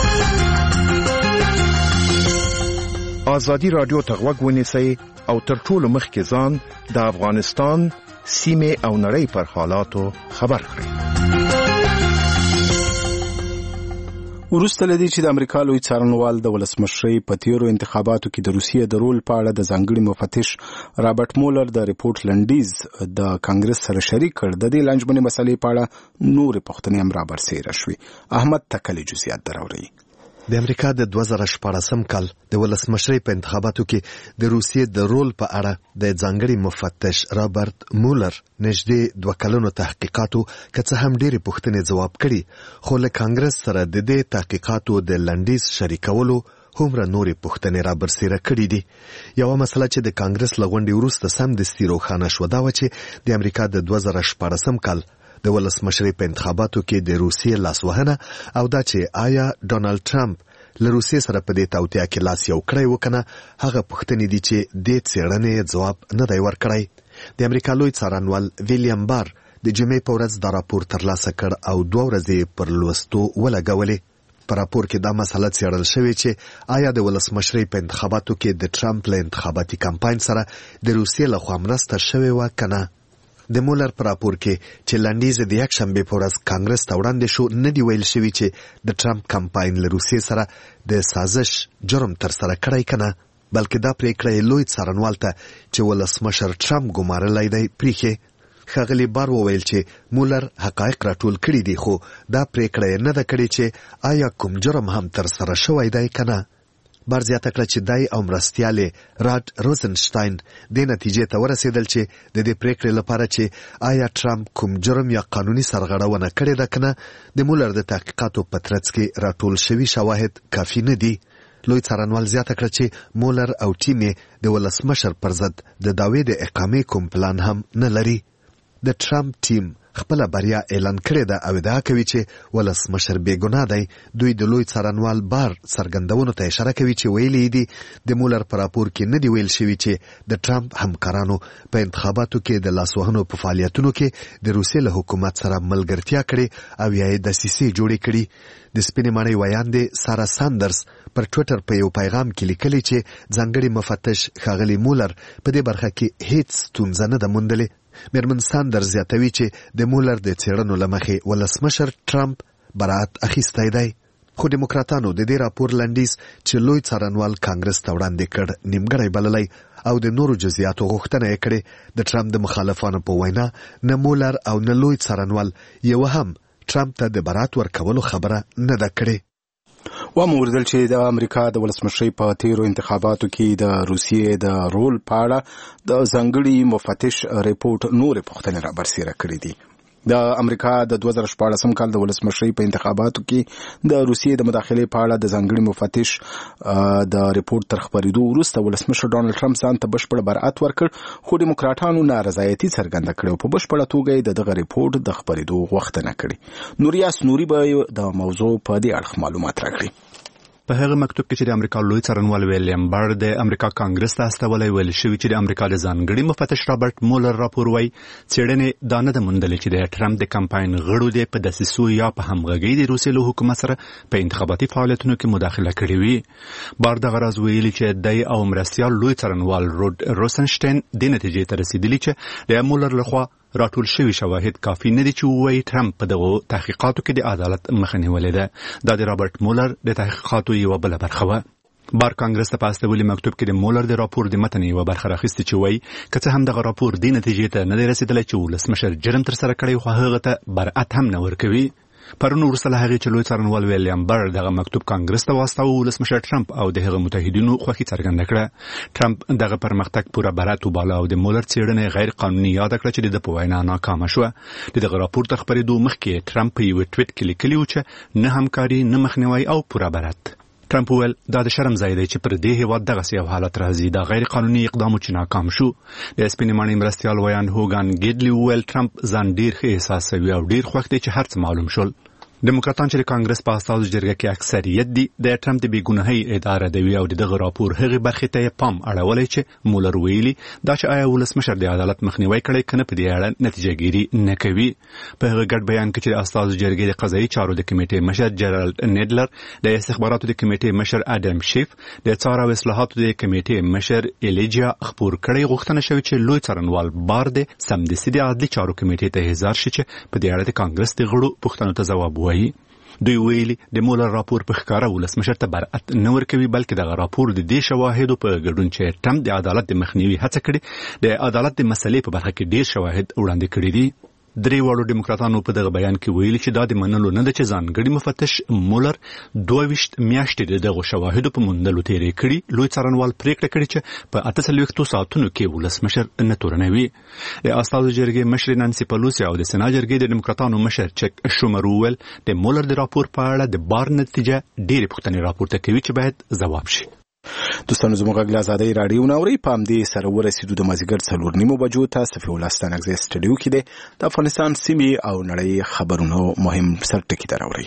آزادي رادیو ته غوږ ونیسئ او تر ټولو مخکې ځان د افغانستان سیمې او نړۍ پر حالاتو خبر کړئ. وروسته له دې چې د امریکا لوی څارنوال د ولسمشرۍ په تیرو انتخاباتو کې د روسیې د رول په اړه د ځانګړي مفتش رابرټ مولر د ریپورت لنډیز د کانګرس سره شریک کړ، د دې لنډمنې مسلې په اړه نورې پوښتنې هم رابرسېره شوې. احمد تکلی جزئیات دراوړي. د امریکا د 2014 کال د ولسمشرۍ په انتخاباتو کې د روسیې د رول په اړه د ځانګړي مفتش رابرټ مولر نږدې 2 کلونو تحقیقاتو که څه هم ډېرې پوښتنې ځواب کړي، خو له کانګرس سره د دې تحقیقاتو د لنډیز شریکولو هومره نورې پوښتنې رابرسېره کړي دي. یوه مسله چې د کانګرس له غونډې وروسته سمدستي روښانه شوه دا وه چې د امریکا د 2014 کال د ولسمشرۍ په انتخاباتو کې د روسیې لاسوهنه او دا چې آیا ډونالډ ټرمپ له روسیې سره په دې توطیه کې لاس یو کړی و که نه، هغه پوښتنې دي چې دې څېړنې ځواب نه دی ورکړی. د امریکا لوی څارنوال ویلیام بار د جمعې په ورځ دا راپور ترلاسه کړ او 2 ورځې پر لوستو ولګولې. په راپور کې دا مسله څېړل شوې چې آیا د ولسمشرۍ په انتخاباتو کې د ټرمپ له انتخاباتي کمپاین سره د روسیې لخوا مرسته شوې وه که نه. د مولر په راپور کې چې لنډیز د یکشنبې په ورځ کانګرس ته وړاندې شو، نه دی ویل شوي چې د ټرمپ کمپاین له روسیې سره د سازش جرم ترسره کړی که نه، بلکې دا پریکړه یې لوی څارنوال ته چې ولسمشر ټرمپ ګمارلی دی پریښې. ښاغلي بار وویل چې مولر حقایق راټول کړي دي، خو دا پریکړه یې نه ده کړې چې آیا کوم جرم هم ترسره شوی دی که نه. بار زیاته کړه چې دی او مرستیال راډ روزنشتاین دې نتیجې ته ورسېدل چې د دې پریکړې لپاره چې آیا ټرمپ کوم جرم یا قانوني سرغړونه کړې ده که نه، د مولر د تحقیقاتو په ترڅ کې راټول شوي شواهد کافي نه دي. لوی څارنوال زیاته کړه چې مولر او ټیم یې د ولسمشر پر ضد د دعوې د اقامې کوم پلان هم نه لري. د ټرمپ ټیم خپله بریا اعلان کړې ده او ادعا کوي چې ولسمشر بې ګناه دی. دوی د لوی څارنوال بار څرګندونو ته اشاره کوي چې ویلي دي د مولر په راپور کې نه دی ویل شوي چې د ټرمپ همکارانو په انتخاباتو کې د لاسوهنو په فعالیتونو کې د روسیې له حکومت سره ملګرتیا کړې او یا یې دسیسې جوړې کړي. د سپینې ماڼۍ ویاندې سارا ساندرز پر ټویټر په یو پیغام کې لیکلي چې ځانګړي مفتش ښاغلي مولر په دې برخه کې هیڅ ستونزه نه ده موندلې. میرمن ساندرز زیاتوي چې د مولر د څېړنو له مخې ولسمشر ټرمپ براعت اخیستی دی، خو دیموکراتانو د دې راپور لنډیز چې لوی څارنوال کانګرس ته وړاندې کړ نیمګړی بللی او د نورو جزئیاتو غوښتنه یې کړې. د ټرمپ د مخالفانو په وینا نه مولر او نه لوی څارنوال یو هم ټرمپ ته د براعت ورکولو خبره نه ده کړې. ومو وردل چې د امریکا د ولسمشرۍ په تیرو انتخاباتو کې د روسیې د رول په اړه د ځانګړي مفتش ریپورت نورې پوښتنې رابرسېره کړې دي. د امریکا د 2014 کال د ولسمشرۍ په انتخاباتو کې د روسیې د مداخلې په اړه د ځانګړي مفتش د ریپورت تر خپرېدو وروسته ولسمشر ډونالډ ټرمپ ځان ته بشپړ براعت ورکړ، خو دیموکراتانو نارضایتي څرګنده کړې او په بشپړه توګه یې دغه ریپورت د خپرېدو غوښتنه کړې. نوریاس نوري به د موضوع په دې اړه معلومات راکړي. په هغه مکتوب کې چې د امریکا لوی څارنوال ویلیام بار د امریکا کانګرس ته استولی ویل شوي چې د امریکا د ځانګړي مفتش رابرټ مولر راپور وایي څېړنې دا نه ده موندلې چې د ټرمپ د کمپاین غړو د په دسیسو یا په همغږۍ د روسیې له حکومت سره په انتخاباتي فعالیتونو کې مداخله کړې وي. بار دغه راز ویلي چې دی او مرستیال لوی څارنوال راډ روزنشتاین دې نتیجې ته رسېدلي چې د مولر لخوا راټول شوي شواهد کافي نه دي چې ووایي ټرمپ په دغو تحقیقاتو کې د عدالت مخه نیولې ده. دا د رابرټ مولر د تحقیقاتو یوه بله برخه وه. بار کانګرس ته په استولي مکتوب کې د مولر د راپور د متن یوه برخه راخیستې چې وایي که څه هم دغه راپور دې نتیجې ته نه دی رسېدلی چې ولسمشر جرم ترسره کړی، خو هغه ته براعت هم نه ورکوي. پرون وروسته له هغې چې لوی څارنوال ویلیام بار دغه مکتوب کانګرس ته واستاوه، ولسمشر ټرمپ او د هغه متحدینو خوښي څرګنده کړه. ټرمپ دغه پرمختګ پوره براعت وباله او د مولر څېړنه غیر قانوني یاده کړه چې د ده په وینا ناکامه شوه. د دغه راپور تر خپرېدو مخکې ټرمپ په یوه ټویټ کې لیکلي و چې نه همکاري، نه مخنیوی او پوره براعت. ټرمپ وویل دا د شرم ځای دی چې پر دې هېواد دغسې یو حالت راځي. دا غیر قانوني اقدام چې ناکام شو. د سپینې ماڼۍ مرستیال ویان هوګان ګیډلي وویل ټرمپ ځان ډېر ښه احساسوي او ډېر خوښ دی چې هر څه معلوم شول. ډیموکراتان چې کانګرس په اساسي جرګه کې اکثریت دي د ټرمپ د بیګناهي اداره دی او دغه راپور هغه برخه ته پام اړولې چې مولر ویلي دا چې آیا ولسمشر د عدالت مخنیوي کړي کنه په دې اړه نتیجه ګیری نه کوي. په هغه ګډ بیان کې چې د اساسي جرګې د قضایي چارو د کمیټې مشر جرالد نیډلر، د استخباراتو د کمیټې مشر اډم شیف، د څار او اصلاحاتو د کمیټې مشر الیجا خبر کړي غوښتنه شوې چې لوی څارنوال بار د سمدستي د عدلي چارو کمیټې ته هزار شي چې په دې اړه د کانګرس د غړو پوښتنو ته ځواب وایي. دوی ویلي د مولر راپور په ښکاره ولسمشر ته برأت نه ورکوي، بلکې دغه راپور د دې شواهدو په ګډون چې ټرمپ د عدالت د مخنیوي هڅه کړې د عدالت د مسلې په برخه کې ډیر شواهد وړاندې کړي دي. درې واړو ډیموکراتانو په دغه بیان کې ویلي چې دا د منلو نه ده چې ځانګړي مفتش مولر 22 میاشتې دغه شواهدو په موندلو تیرې کړي. لوی څارنوال پریکړه کړې چې په 48 ساعتونو کې ولسمشر نه تورنوي. د اساسي جرګې مشر نانسي پلوسی او د سنا جرګې د ډیموکراتانو مشر چک شومر ویل د مولر د راپور په اړه د بار نتیجه ډېرې پوښتنې راپورته کوي چې باید ځواب شي. دوستانو زموږ غږ له آزادۍ راډیو ناوري په همدې سره ورسېدو د مازدیګر 4:30 بجو ته صفي الله ستانکزی سټډیو کې د افغانستان سیمې او نړۍ خبرونو مهم سرټکي ته راوړي.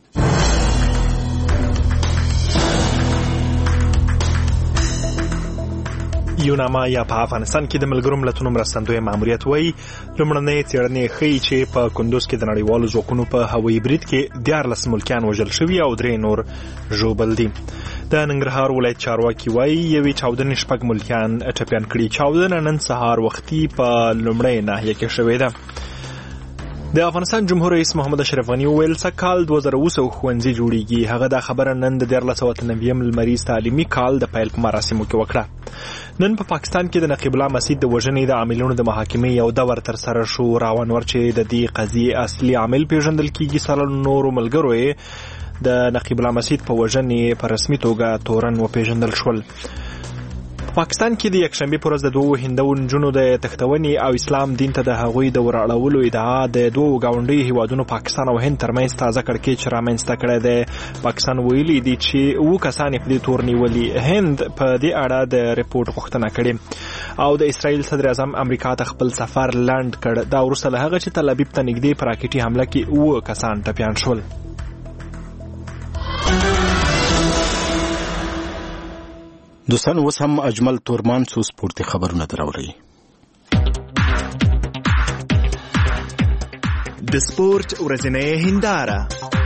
یوناما یا په افغانستان کې د ملګرو ملتونو مرستندوی ماموریت وایي لومړنۍ څېړنې ښیي چې په کندوز کې د نړیوالو ځواکونو په هوایي برید کې 14 ملکیان وژل شوي او 3 نور ژوبل دي. د ننګرهار ولایت چارواکي وایي یوې چاودنې 6 ملکیان ټپیان کړي. چاودنه نن سهار وختي په لومړۍ ناحیه کې شوې ده. د افغانستان جمهور رئیس محمد اشرف غنی ویل سکهال 2020 ښوونځي جوړیږي. هغه دا خبره نن د 1490 لمریز تعلیمي کال د پیل په مراسمو کې وکړه. نن په پاکستان کې د نقیب الله مسجد د وژنې د عاملونو د محاکمې یو دور تر سره شو. راونور چې د دې قضیې اصلي عامل پیژندل کیږي سره نورو ملګرو د نقیب الله مسجد په وژنې په رسمي توګه تورن وپیژندل شول. پاکستان کې د یکشنبه پر ورځ د دوه هندو نجونو د تختونې او اسلام دین ته د هغوی د ورړولو ادعا د دوه گاونډي هیوادونو پاکستان او هند ترمنځ تازه کړکېچ رامنځته کړی دی. پاکستان ویلي دی چې 2 کسان په دې تور نیولي. هند په دې اړه د ریپورت غوښتنه کړې او د اسرائیل صدر اعظم امریکا ته خپل سفر لنډ کړ. دا وروسته له هغه چې تل ابیب ته نږدې پر راکټي حمله کې 2 کسان ټپیان شول. دوستان اوس هم اجمل تورمان څو سپورتي خبرونه دراوړي. د سپورت ورځنۍ هنداره.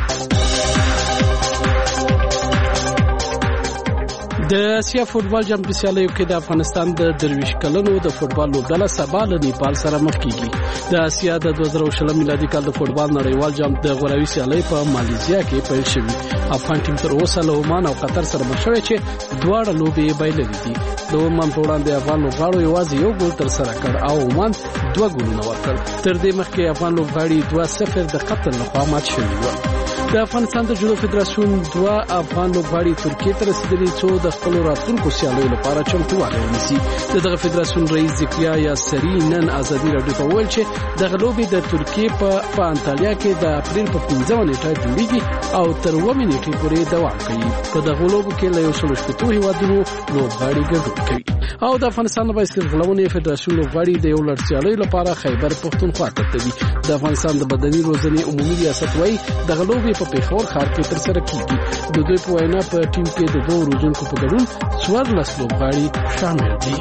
د اسیا فوتبال جام په سیالیو کې د افغانستان د 23 کلنو د فوتبال لوبډله سبا له نیپال سره مخ کیږي. د اسیا د 2020 میلادي کال د فوتبال نړیوال جام د غوراوي سیالۍ په مالیزیا کې پیل شوی. افغان ټیم تر اوسه له عمان او قطر سره مخ شوی چې دواړه لوبې بایللې دي. د عمان په وړاندې افغان لوبغاړو یوازې یو ګول تر سره کړ او عمان 2 ګولونه ورکړل. تر دې مخکې افغان لوبغاړي 2-0 د قطر لخوا مات شوي وو. د افغانستان د جودو فدراسیون 2 افغان لوبغاړي ترکیه ته رسیدلي څو د خپل راتلونکو سیالیو لپاره چمتووالی ونیسي. دغه فدراسیون رئیس زکریا یاسری نن ازادي راډیو ته وویل چې دغه لوبې د ترکیه په انټالیا کې د اپریل په 15 نیټه جوړیږي او تر 9 نیټې پورې دوام کوي. په دغه لوبو کې له 160 هیوادونو لوبغاړي ګډون کوي. او د افغانستان د بایسکل غلبونې فدراسیون لوبغاړي د یو لړ سیالیو لپاره خیبر پښتونخوا ته تللي. د افغانستان د بدني روزنې عمومي ریاست وایي دغه لوبې په پیښور ښار کې ترسره کیږي. د دوی په وینا په ټیم کې د 2 روزونکو په ګډون 14 لوبغاړي شامل دي.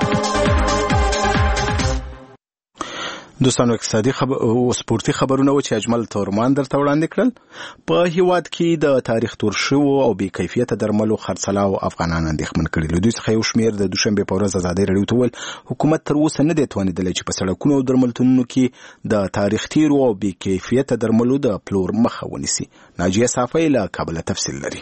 دوستانو اقتصادي او سپورتي خبرونه و چې اجمل تورمان درته وړاندې کړل. په هیواد کې د تاریخ تور شو او بې کیفیته درملو خرڅلاو افغانان اندېښمن کړي. له دوی څخه یو شمېر د دوشنبه په ورځ ازادي راډیو ته ویل حکومت تر اوسه نه دی توانیدلی چې په سړکونو او درملتونونو کې د تاریخ تیرو او بې کیفیته درملو د پلور مخه ونیسي. ناجیه صافی له کابل تفصیل لري.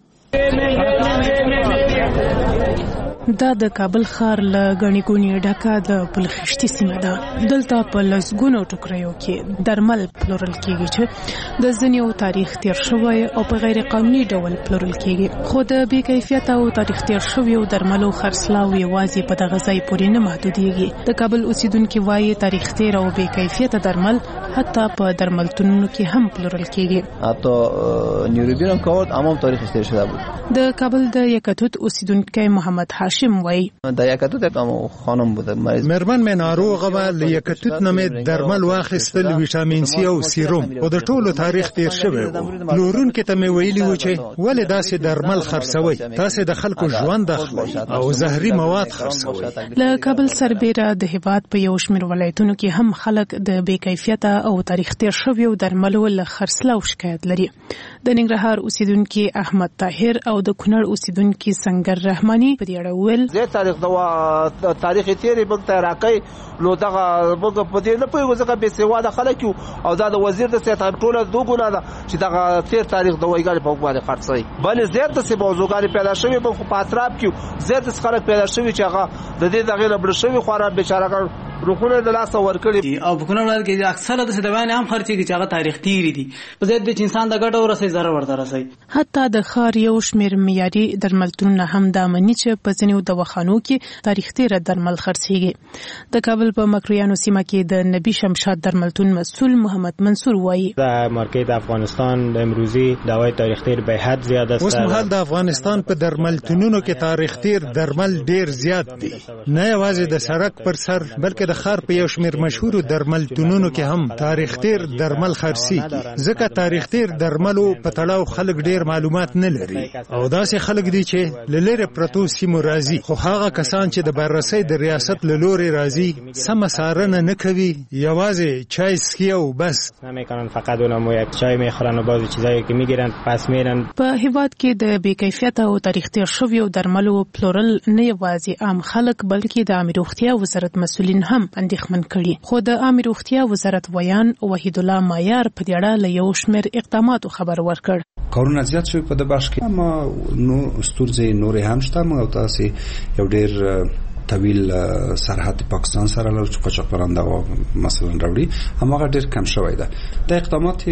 دا د کابل ښار له غني ګونی ډکه د پلخشتي سیمه ده. دلته په لسګونو ټوکریو کې درمل پلورل کیږي چې د ځینو تاریخ تیر شوی او په غیر قانوني ډول پلورل کیږي. خو د بې کیفیت او تاریخ تیر شوی درملو خرڅلاو یوازې په دغه ځای پورې نه محدودېږي. د کابل اوسیدونکو وایي تاریخ تیر او بې کیفیت درمل حتی په درملتونونو کې هم پلورل کیږي. حتی نیوروبین هم کارت اما تاریخ تیر شده بود. د کابل د یکتوت اوسیدونکو محمد هاشم وایي د یکتوت کوم خانم بود مرمن مې ناروغه و ل یکتوت نمې درمل واخیستل ویټامین سی او سیروم او د ټولو تاریخ تیر شوی پلورون کې ته مې ویلی و چې ولې داسې درمل خرڅوي تاسو د خلکو ژوند اخلي او زهري مواد خرڅوي. له کابل سربېره د هیواد په یو شمېر ولایتونو کې هم خلک د بې کیفیته او تاریخ تیر شویو درملو له خرڅلاو شکایت لري. د ننګرهار اوسیدونکي احمد طاهر او د کونړ اوسیدونکي سنگر رحماني په دې اړه ویل زه تاریخ تیری بګ ته راکې لو دغه بګ په دې نه پوهیږو ځکه بې سواده خلک او دا د وزیر د صحت ټوله دوګونه ده چې دغه تیر تاریخ د وایګل په باندې خرڅي بل زیات څه موضوعګانی پیدا شوی په اطراف کې زیات خلک پیدا شوی چې هغه د دې دغه لبر شوی خورا بیچارهګان روخونه د لاس ورکړي او په کونړ ولایت کې اکثره د دوايان هم خرڅي چې هغه تاریخ تیری دي په ضد د انسان د ګټو ورسې ضرر ورته رسي. حتی د ښار یو شمېر معیاري درملتونونه هم دا مني چې په ځینو دواخانو کې تاریخ تیر درمل خرڅيږي. د کابل په مکرویانو سیمه کې د نبی شمشاد درملتون مسؤل محمد منصور وایي در مارکت افغانستان امروزی دوای تاریخ تیر به حد زیاد است. اوس مهال د افغانستان په درملتونونو کې تاریخ تیر درمل ډیر زیات دي نه یوازې د سړک پر سر بلکې د خار په یو شمېر مشهور درملتونونو کې هم تاریخ تیر درمل خرڅيږي ځکه تاریخ تیر درملو په تړاو خلک ډیر معلومات نه لري او داسې خلک دي چې لری پروتو سیمو راځي خو هغه کسان چې د بررسي د ریاست له لوري راځي سم سارنه نه کوي یوازې چای سکي او بس نمیکنن فقط اونم یک چای میخورن و بعضی چیزایی که میگیرن پس میرن. په هیواد کې د بې کیفیت او تاریخ تیر شویو درملو پلورل نه یوازې عام خلک بلکې د عامه روغتیا وزارت مسؤلین هم اندېښمن کړي خو د عامه روغتیا وزارت ویان وحید الله مایار په دې اړه له یو شمېر اقداماتو خبر ورکړ. کارونه زیات شوی په د بخش کې اما نو ستورځې نور هم شته موږ تاسو یو ډېر طویل سرحد پاکستان سره لرو چې قاچاقبران دا مثلا راوړي هماغه ډېر کم شوی ده. د اقدامات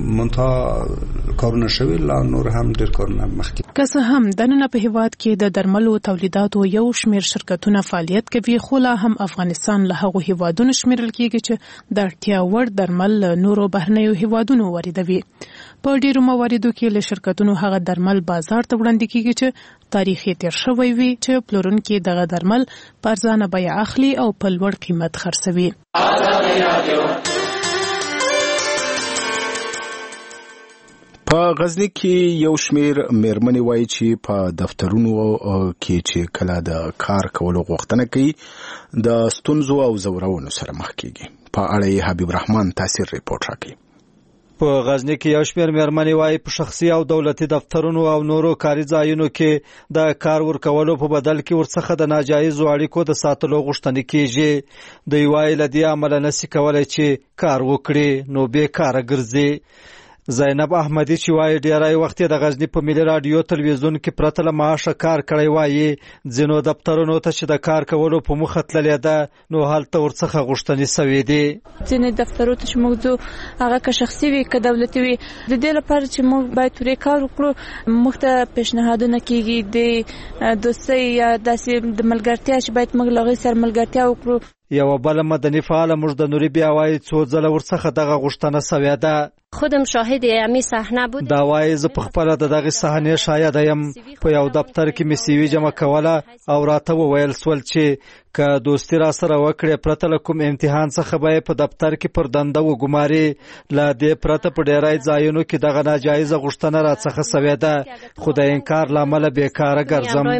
منتها کارونه شوی لا نور هم ډېر کارونه مخکې که څه هم دننه په هیواد کې د درملو تولیداتو یو شمېر شرکتونه فعالیت کوي خو لا هم افغانستان له هغو هیوادونو شمیرل کېږي چې د اړتیا وړ درمل له نورو بهرنیو هیوادونو واردوي. په ډیرو مواردو کې له شرکتونو هغه درمل بازار ته وړاندې کېږي چې تاریخ یې تیر شوی وي چې پلورونکي دغه درمل په ارزانه بیه اخلي او په لوړ قیمت خرڅوي. په غزنی کې یو شمیر میرمنې وایي چې په دفترونو کې چې کله د کار کولو غوښتنه کوي د ستونزو او ځورونو سره مخ کیږي. په اړه حبیب رحمان تاثیر ریپورت راکړي. په غزنی کې یو شمېر میرمنې وایي په شخصي او دولتي دفترونو او نورو کاري ځایونو کې د کار ورکولو په بدل کې ورڅخه د ناجایزو اړیکو د ساتلو غوښتنې کیږي. دوی وایي له دې امله نشي کولای چې کار وکړي نو بیکاره ګرځي. زینب احمدی چې وایي ډیری وخت د غزنی په ملي رادیو تلویزیون کې پرته له معاشه کار کړی وایي ځینو دفترونو ته چې د کار کولو په موخه تللې ده نو هلته ورڅخه غوښتنې سوي دي. ځینې دفترونو ته چې موږ ځو هغه که شخصي وي که دولتي وي د دې لپاره چې موږ باید پرې کار وکړو موږ ته پیشنهادونه کیږي د دوستۍ یا داسې د ملګرتیا چې باید موږ له هغوی سره ملګرتیا وکړو. یو بل مدني فعال مجد نوری بیا وایي څو ځله ورڅخه دغه غوښتنه سوې ده. خودم شاهد یمې صحنه بود. دا وایي زه په خپله د دغې صحنې شاهده یم. په یو دفتر کې مې سی وي جمع کوله او راته وویل سول چې که دوستي را سره وکړې پرته له کوم امتحان څخه به یې په دفتر کې پر دنده وګمارې. له دې پرته په ډیری ځایونو کې دغه ناجایزه غوښتنه راڅخه سوې ده خو د انکار له امله بیکاره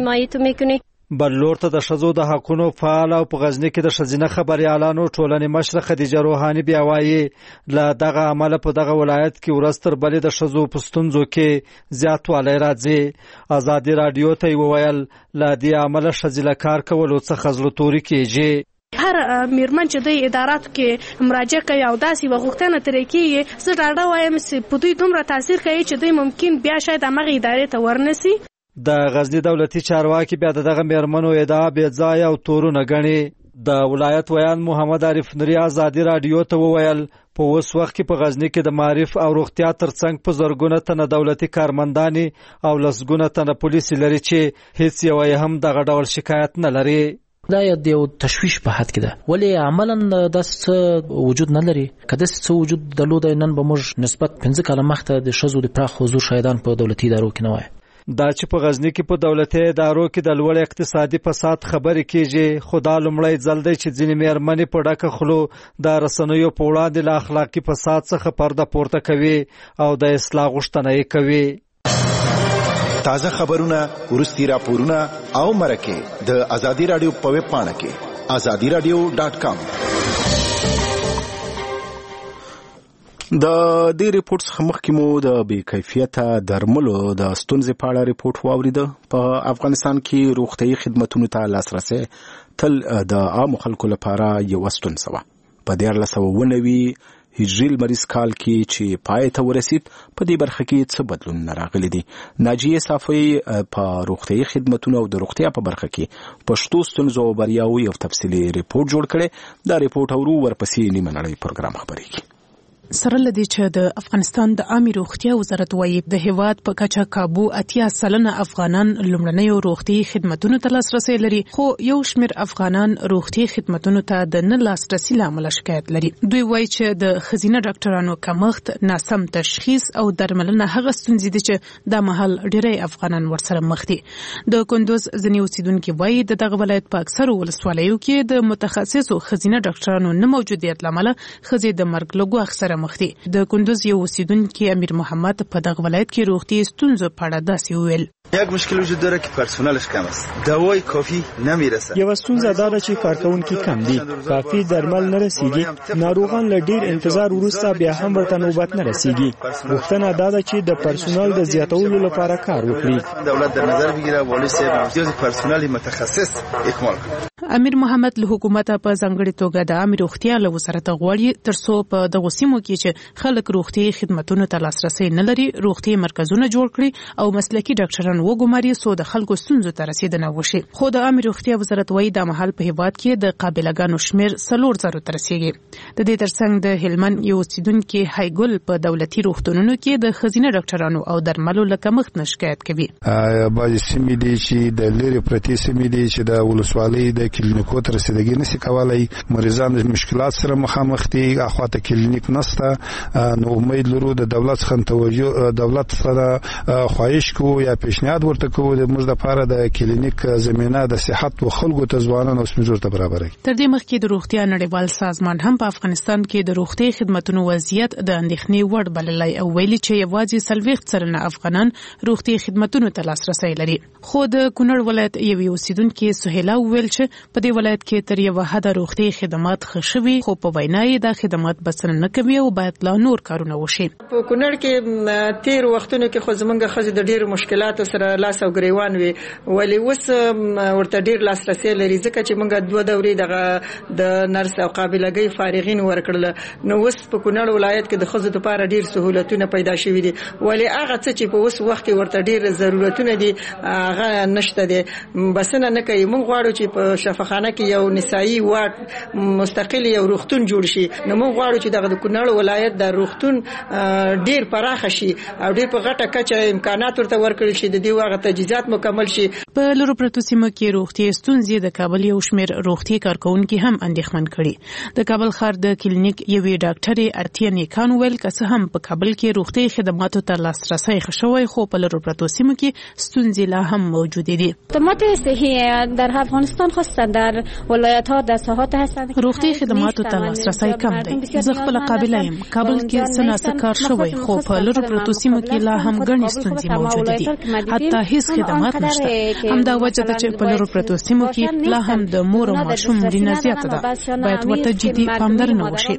ګرځم. بل لور ته د ښځو د حقونو فعال او په غزنی کې د ښځینه خبریالانو ټولنې مشره خدیجه روحاني بیا وایي له دغه عمله په دغه ولایت کې ورځ تر بلې د ښځو په ستونزو کې زیاتوالی راځي. ازادي راډیو ته یې وویل له دې عمله ښځې له کار کولو څخه زړه توري کېږي. هر میرمن چې د اداراتو کې مراجعه کوي او داسې یوه غوښتنه ترې کېږي زه ډاډه وایم چې په دوی دومره تاثیر کوي چې دوی ممکن بیا شاید همغې ادارې ته ورنسي. د غزنی دولتي چارواکي بیا دغه میرمنو ادعا بې ځایه او تورونه ګڼي. د ولایت ویان محمد عارف نوري ازادي راډیو ته وویل په اوس وخت کې په غزنی کې د معرف او روغتیا ترڅنګ په زرګونه تنه دولتي کارمندانې او لسګونه تنه پولیس لري چې هیڅ یو هم دغه ډول شکایت نه لري. دا یو تشویش په حد کې ده ولی عملاً داسې وجود نه لري. که داسې څه وجود درلود نن به موږ نسبت 15 کاله مخته د ښځو د پراخ حضور شاهدان په دولتي ادارو کې نه وای. دا چې په غزنی کې په دولتي ادارو کې د لوړ اقتصادي فساد خبرې کیږي، خو دا لومړی ځل دی چې ځینې میرمنې په ډکه خلو د رسنیو په وړاندې له اخلاقي فساد څخه پرده پورته کوي او د اصلاح غوښتنه یې کوي. تازه خبرونه، وروستي راپورونه او مرکې د ازادي رادیو په ویب پاڼه کې azadiradio.com. د دې ریپورت څخه مخکې مو د بې کیفیته درملو د ستونزې په اړه ریپورت واوریده. په افغانستان کې روغتیايي خدماتو ته لاسرسي تل د عامو خلکو لپاره یوه ستونزه وه. په 1999 هجري لمریز کال کې چې پای ته ورسید، په دې برخه کې څه بدلونونه راغلي دي. ناجیه صافی په روغتیايي خدماتو او د روغتیا په برخه کې پښتو ستونزو او بریاوو یو تفصیلي ریپورت جوړ کړی. دا ریپورت اورو ورپسې نیمه نړۍ پروګرام خبرې کوي. سره لدی چې د افغانستان د عامه روغتیا وزارت وایي د هیواد په کچه کابو 80% افغانان لومړنیو روغتي خدماتو ته لاسرسي لري، خو یو شمېر افغانان روغتي خدماتو ته د نه لاسرسي لامل شکایت لري. دوی وایي چې د خزینه ډاکټرانو کمښت، ناسم تشخیص او درملنه هغه ستونزې دي چې د محل ډېری افغانان ورسره مخ دي. د کندوز ځینې اوسیدونکو وایي د دغه ولایت په اکثرو ولسوالیو کې د متخصصو خزینه ډاکټرانو نه موجودیت لامل خزې د مرګ له ګواښ سره مخ دي. د کندوز یو اوسیدونکو امیر محمد په دغه ولایت کې روغتي ستونزو په اړه داسې وویل: یک مشکل وجود داره که پرسنلش کم است. دوای کافی نمیرسه. یو ستونزه دا ده چې کارکونکي کم دي، کافی درمل نه رسیږي، ناروغان له ډیر انتظار وروسته بیا هم ورته نوبت نه رسیږي. غوښتنه دا ده چې د پرسنل د زیاتولو لپاره کار وکړي. دولت در نظر بگیره والی صاحب امتیاز پرسنل متخصص اکمال کړي. امیر محمد له حکومت په ځانګړي توګه د عامه روغتیا له وزارت غواړي ترڅو په دغه سیمو کې چې خلک روغتي خدماتو ته لاسرسي نه لري، روغتي مرکزونه جوړ کړي او مسلکي ډاکټران وګماري سو د خلکو ستونزو ته رسیدنه وشي. خو د عامه روغتیا وزارت وایي د محل په هیواد کې د قابلګانو شمیر 4000 ته رسیږي. د دې ترڅنګ د هلمند یو اوسیدونکو هایګل په دولتي روغتونونو کې د خزینه ډاکټرانو او درملو له کمښت نه شکایت کوي. بعضې سیمې دي چې د لرې پرتې سیمې دي چې د ولسوالۍ د کلینیکو ته رسیدګي نشي کولای، مریضان د مشکلات سره مخامخ دي، اخواته کلینیک نشته. نو امید لرو د دولت څخه توجه دولت سره خواهش کوو یا پیشنهاد ورته کوو د موږ لپاره د کلینیک زمينه د صحت او خلکو ته ځوانانو او سپینږیرو ته برابرې. تر دې مخکې د روغتیا نړیوال سازمان هم په افغانستان کې د روغتي خدماتو وضعیت د اندېښنې وړ بللی او ویلي چې یوازې 40% افغانان روغتي خدماتو ته لاسرسي لري. خو د کونړ ولایت یو اوسیدونکو سهیلا ویل چې په دې ولایت کې تر یو حد روغتي خدمات خښوي، خو په وینا یې د خدمات بسنه نه کوي او باید لا نور کارونه وشي. په کونړ کې تیر وختونو کې خو زمونږ خزې د ډېر مشکلاتو سره لاس او ګریوان وي، ولی اوس ورته ډېر لاسرسي لري ځکه چې موږ 2 دورې دغه د نرس او قابلګۍ فارغین ورکړل. نو اوس په کونړ ولایت کې د خزو لپاره ډېر سہولتونه پیدا شوي دي، ولی هغه څه چې په اوس وخت کې ورته ډېر ضرورتونه دي هغه نشته دي، بسنه نه کوي. موږ غواړو چې په شفاخانه کې یو نسایي وارډ مستقل یو روغتون جوړ شي. نو موږ غواړو چې دغه د کونړ ولایت د روغتون ډېر پراخ شي او ډېر په غټه کچه امکانات ورته ورکړل شي، د دې واغه تجهیزات مکمل شي. په لورو پرتو سیمو کې روغتي ستونزې د کابل یو شمېر روغتي کارکونکو هم اندېښمن کړي. د کابل ښار د کلینیک یوې ډاکټرې ارتیا نیکان ویل که هم په کابل کې روغتي خدماتو ته لاسرسي ښه خو په لورو پرتو سیمو کې ستونزې لا هم موجود دي. خدمات صحی در افغانستان خاصه در ولایت‌ها در ساحات هستند. روغتي خدماتو ته لاسرسي کم دی. زه خپل قابله یم. کابل کې سناسه کار شوی خو په لورو پرتو سیمو کې لا هم ګڼې ستونزې موجود دي. حتی هیڅ خدمات نشته. همدا وجه ده چې په لورو پرتو سیمو کې لا هم د مور او ماشوم مړینه زیاته ده. باید ورته جدي پاملرنه وشي.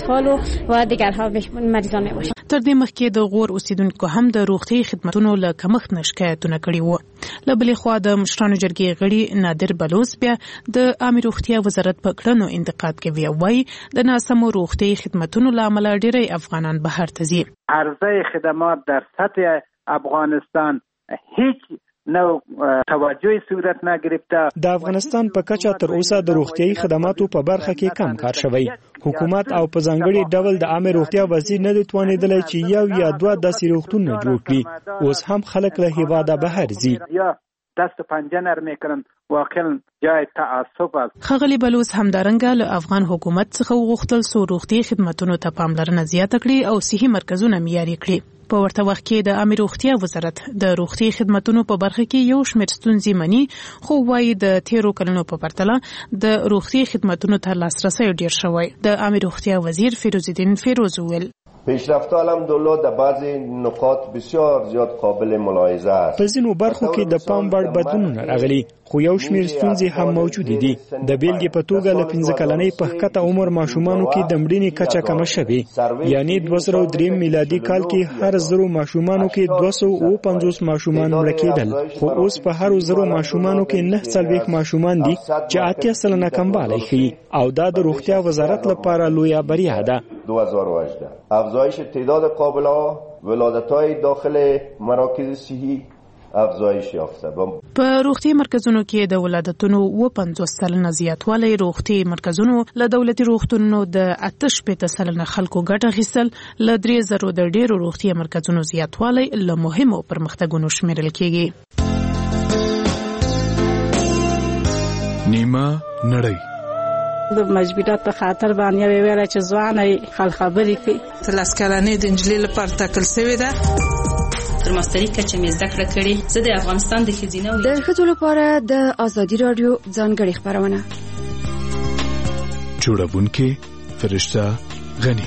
تر دې مخکې د غور اوسیدونکو هم د روغتي خدماتو له کمښت نه شکایتونه کړي وو. له بلې خوا د مشرانو جرګې غړي نادر بلوچ بیا د عامه روغتیا وزارت په کړنو انتقاد کوي او وايي د ناسمو روغتي خدماتو له امله ډېری افغانان بهر ته ځي. عرضه خدمات در سطح افغانستان هیچ نو توجه صورت نه گرفته. د افغانستان په کچه تر اوسه د روغتيایي خدماتو په برخه کې کم کار شوی. حکومت او په ځانګړي ډول د عامه روغتیا وزیر نه توانیدلی چې یو یا دوه داسې روغتونونه جوړ کړي. اوس هم خلک له هیواده بهر ځي. دست و پنجه نرم میکنن واقعا جای تعصب است. ښاغلي بلوڅ همدارنګه له افغان حکومت څخه وغوښتل څو روغتي خدماتونو ته پاملرنه زیاته کړي او صحي مرکزونه معیاري کړي. په ورته وخت کې د عامه روغتیا وزارت د روغتي خدماتونو په برخه کې یو شمېر ستونزې مني، خو وايي د تیرو کلونو په پرتله د روغتي خدماتونو ته لاسرسی ډیر شوی. د عامه روغتیا وزیر فیروز الدین فیروز ویل پیشرفت الحمدلله در بعضی نقاط بسیار زیاد قابل ملاحظه است. په ځینو برخو کې د پام وړ بدلونونه راغلي، خو یو شمېر ستونزې هم موجود دي. د بیلګې په توګه له 15 کلنۍ په ښکته عمر ماشومانو کې د مړینې کچه کمه شوې، یعنی 2003 میلادي کال کې هر 100 ماشومانو کې 250 ماشومان مړه کېدل، خو اوس په هر 100 ماشومانو کې 49 ماشومان دي چې 80% کموالی ښیي، او دا د روغتیا وزارت لپاره لویه بریا ده. 2018 افزایش تعداد قابله‌ها ولادت‌های داخل مراکز صحی افزایش یافته. په روغتي مرکزونو کې د ولادتونو 50% زیاتوالی، روغتي مرکزونو له دولتي روغتونونو د 88% خلکو ګټه اخیستل، له 3000 د ډیرو روغتي مرکزونو زیاتوالی له مهمو پرمختګونو شمیرل کېږي. نیمه نړۍ د مجبورات په خاطر باندې ویل چې ځواني خل خبرې کوي. تلاسکلانې د انجلۍ لپاره ټاکل شوې ده. تر ماستري کچه مې زده کړه کړې. زه د افغانستان د ښځینه د ښځو لپاره د ازادي رادیو ځانګړې خپرونه جوړونکې فرشته غني.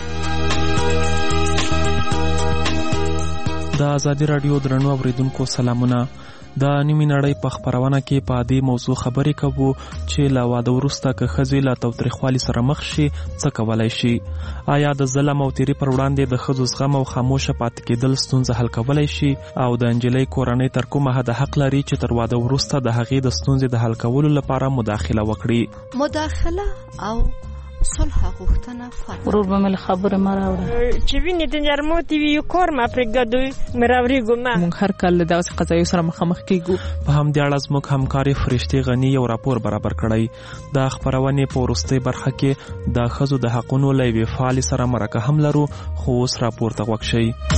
د ازادي رادیو درنو اوریدونکو سلامونه. د نیمې نړۍ په خپرونه کې په دې موضوع خبرې کوو چې له واده وروسته که ښځې له تاوتریخوالي سره مخ شي څه کولی شي. آیا د ظلم او تیري پر وړاندې د ښځو زغم او خاموشه پاتې کېدل ستونزه حل کولی شي، او د نجلۍ کورنۍ تر کومه حده حق لري چې تر واده وروسته د هغې د ستونزې د حل کولو لپاره مداخله وکړي. مداخله او صلح غوښتنه فرق. ورور به مل خبره ما راوړه چې ویني د نرمو تی وی کور ما پرګدوي مراوريګو ما. مونږ هر کال له داسې قضایو سره مخامخ کیږو. په همدې اړه زموږ همکاري فرشتي غني یو راپور برابر کړی. د خبرونې په وروستۍ برخه کې د ښځو د حقونو له یوې فعالې سره مرکه هم لرو، خو اوس راپور ته غوږ شئ.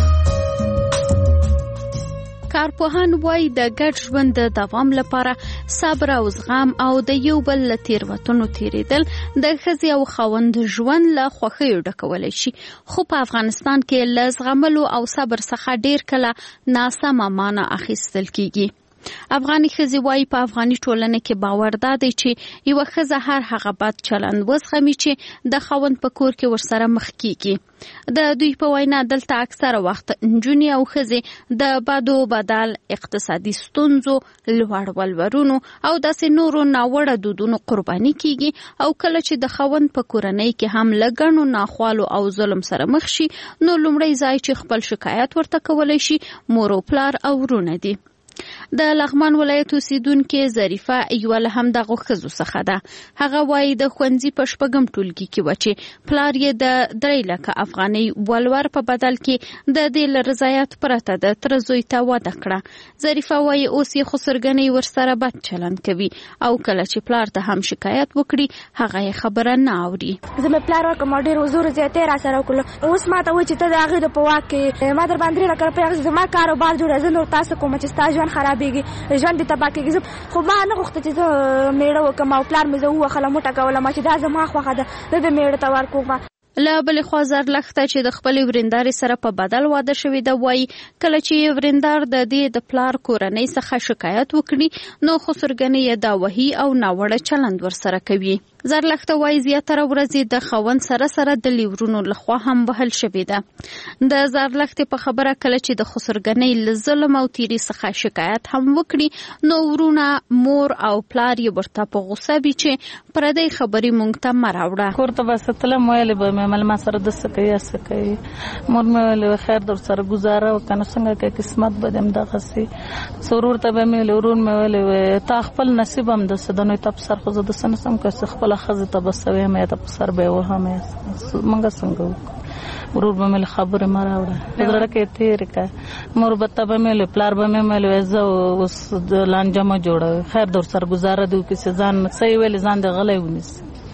کارپوهان وایي د ګډ ژوند د دوام لپاره صبر او زغم او د یو بل له تېروتنو تېرېدل د ښځې او خاوند ژوند له خوښیو ډکولی شي، خو په افغانستان کې له زغملو او صبر څخه ډېر کله ناسمه معنی اخیستل کیږي. افغاني ښځې وایي په افغاني ټولنه کې باور دا دی چې یوه ښځه هر هغه بد چلند وزغمي چې د خاوند په کور کې ورسره مخ کیږي. د دوی په وینا دلته اکثره وخت نجونې او ښځې د بدو بدل اقتصادي ستونزو، لوړ ولورونو او داسې نورو ناوړه دودونو قرباني کیږي، او کله چې د خاوند په کورنۍ کې هم له ګڼو ناخوالو او ظلم سره مخ شي، نو لومړی ځای چې خپل شکایت ورته کولی شي مور او پلار او ورونه دي. د لغمان ولایت اوسیدونکې ظریفه یوه له همدغو ښځو څخه ده. هغه وایي د ښوونځي په 6 ټولګي کې وه چې پلار یې د 3 لکه افغانۍ ولور په بدل کې د دې له رضایت پرته د تره زوی ته واده کړه. ظریفه وایي اوس یې خسرګنۍ ورسره بد چلند کوي، او کله چې پلار ته هم شکایت وکړي هغه یې خبره نه اوري. زه مې پلار ورکړم، ډېر زور زیاتې را سره وکړله. اوس ما ته وایي چې ته د هغې د په واک کې ما در باندې 3 لکه روپۍ زما کاروبار جوړه، زه نور تاسو کوم چې ستا ژوند خرابېږي، ژوند دې تباه کېږي. خو ما نه غوښته چې زه میړه وکړم، او پلار مې زه ووهله موټه کوله چې دا زما خوښه ده، زه د میړه ته ورکوم. له بلې خوا زرلښته چې د خپلې ورېندارې سره په بدل واده شوې ده وایي کله چې ورېندار د دې د پلار کورنۍ څخه شکایت وکړي نو خسرګنۍ یې دا وهي او ناوړه چلند ورسره کوي. زرلښته وایي زیاتره ورځې د خاوند سره سره د لیورونو لخوا هم وهل شوې ده. د زرلښتې په خبره کله چې د خسرګنۍ له ظلم او تیري څخه شکایت هم وکړي نو ورونه، مور او پلار یې ورته په غوسه وي چې پردۍ خبرې موږ ته مه راوړه. کور ته به ستلم ویلې به مې عمل ما سره داسې کوي هسې کوي. مور مې ویلې خیر در سره ګزاره وکړه، نو څنګه کوي قسمت به دې همدغسې. ورور ته به مې ویلې، ورور مې ویلې تا خپل نصیب هم داسې ده، نو تا په سر خو زه داسې نسم کولی خپله ښځې ته به څه ویم یا ته په سر به یې وهم، موږ څنګه وکړو. ورور به مې خبرې مه راوړه، په زړه کې یې تېرې کړه. مور به ته به مې ویلې، پلار به مې ویلې زه اوس لانجه مه جوړوئ، خیر در سره ګزاره دې وکړي چې ځان څه یې ویلې ځان دې غلی ونیسي.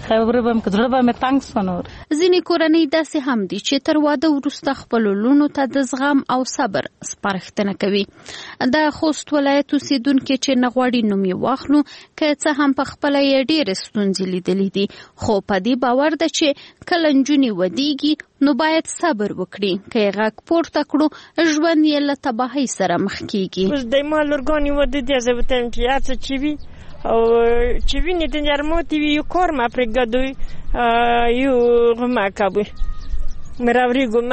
خبره بم کړه به مې تنګ سنور. ځینې کورنۍ داسې هم دي چې تر واده وروسته خپل لونو ته د زغم او صبر سپارښتنه کوي. د خوست ولایت اوسیدونکو چې نغواړي نوم یې واخلو که څه هم په خپل یې ډېرې ستونزې لیدلې دي، خو په دې باور ده چې کله نجونې ودیږي نو باید صبر وکړي. که یې غږ پورته کړو ژوند یې له تباهۍ سره مخ کیږي. اوس د ما لورګانې واده دی، زه به ته چې هڅه چې وي او چې وینې د نرماتې وي یو کار ما پرېږدوی یو غمه کوي مراورېږو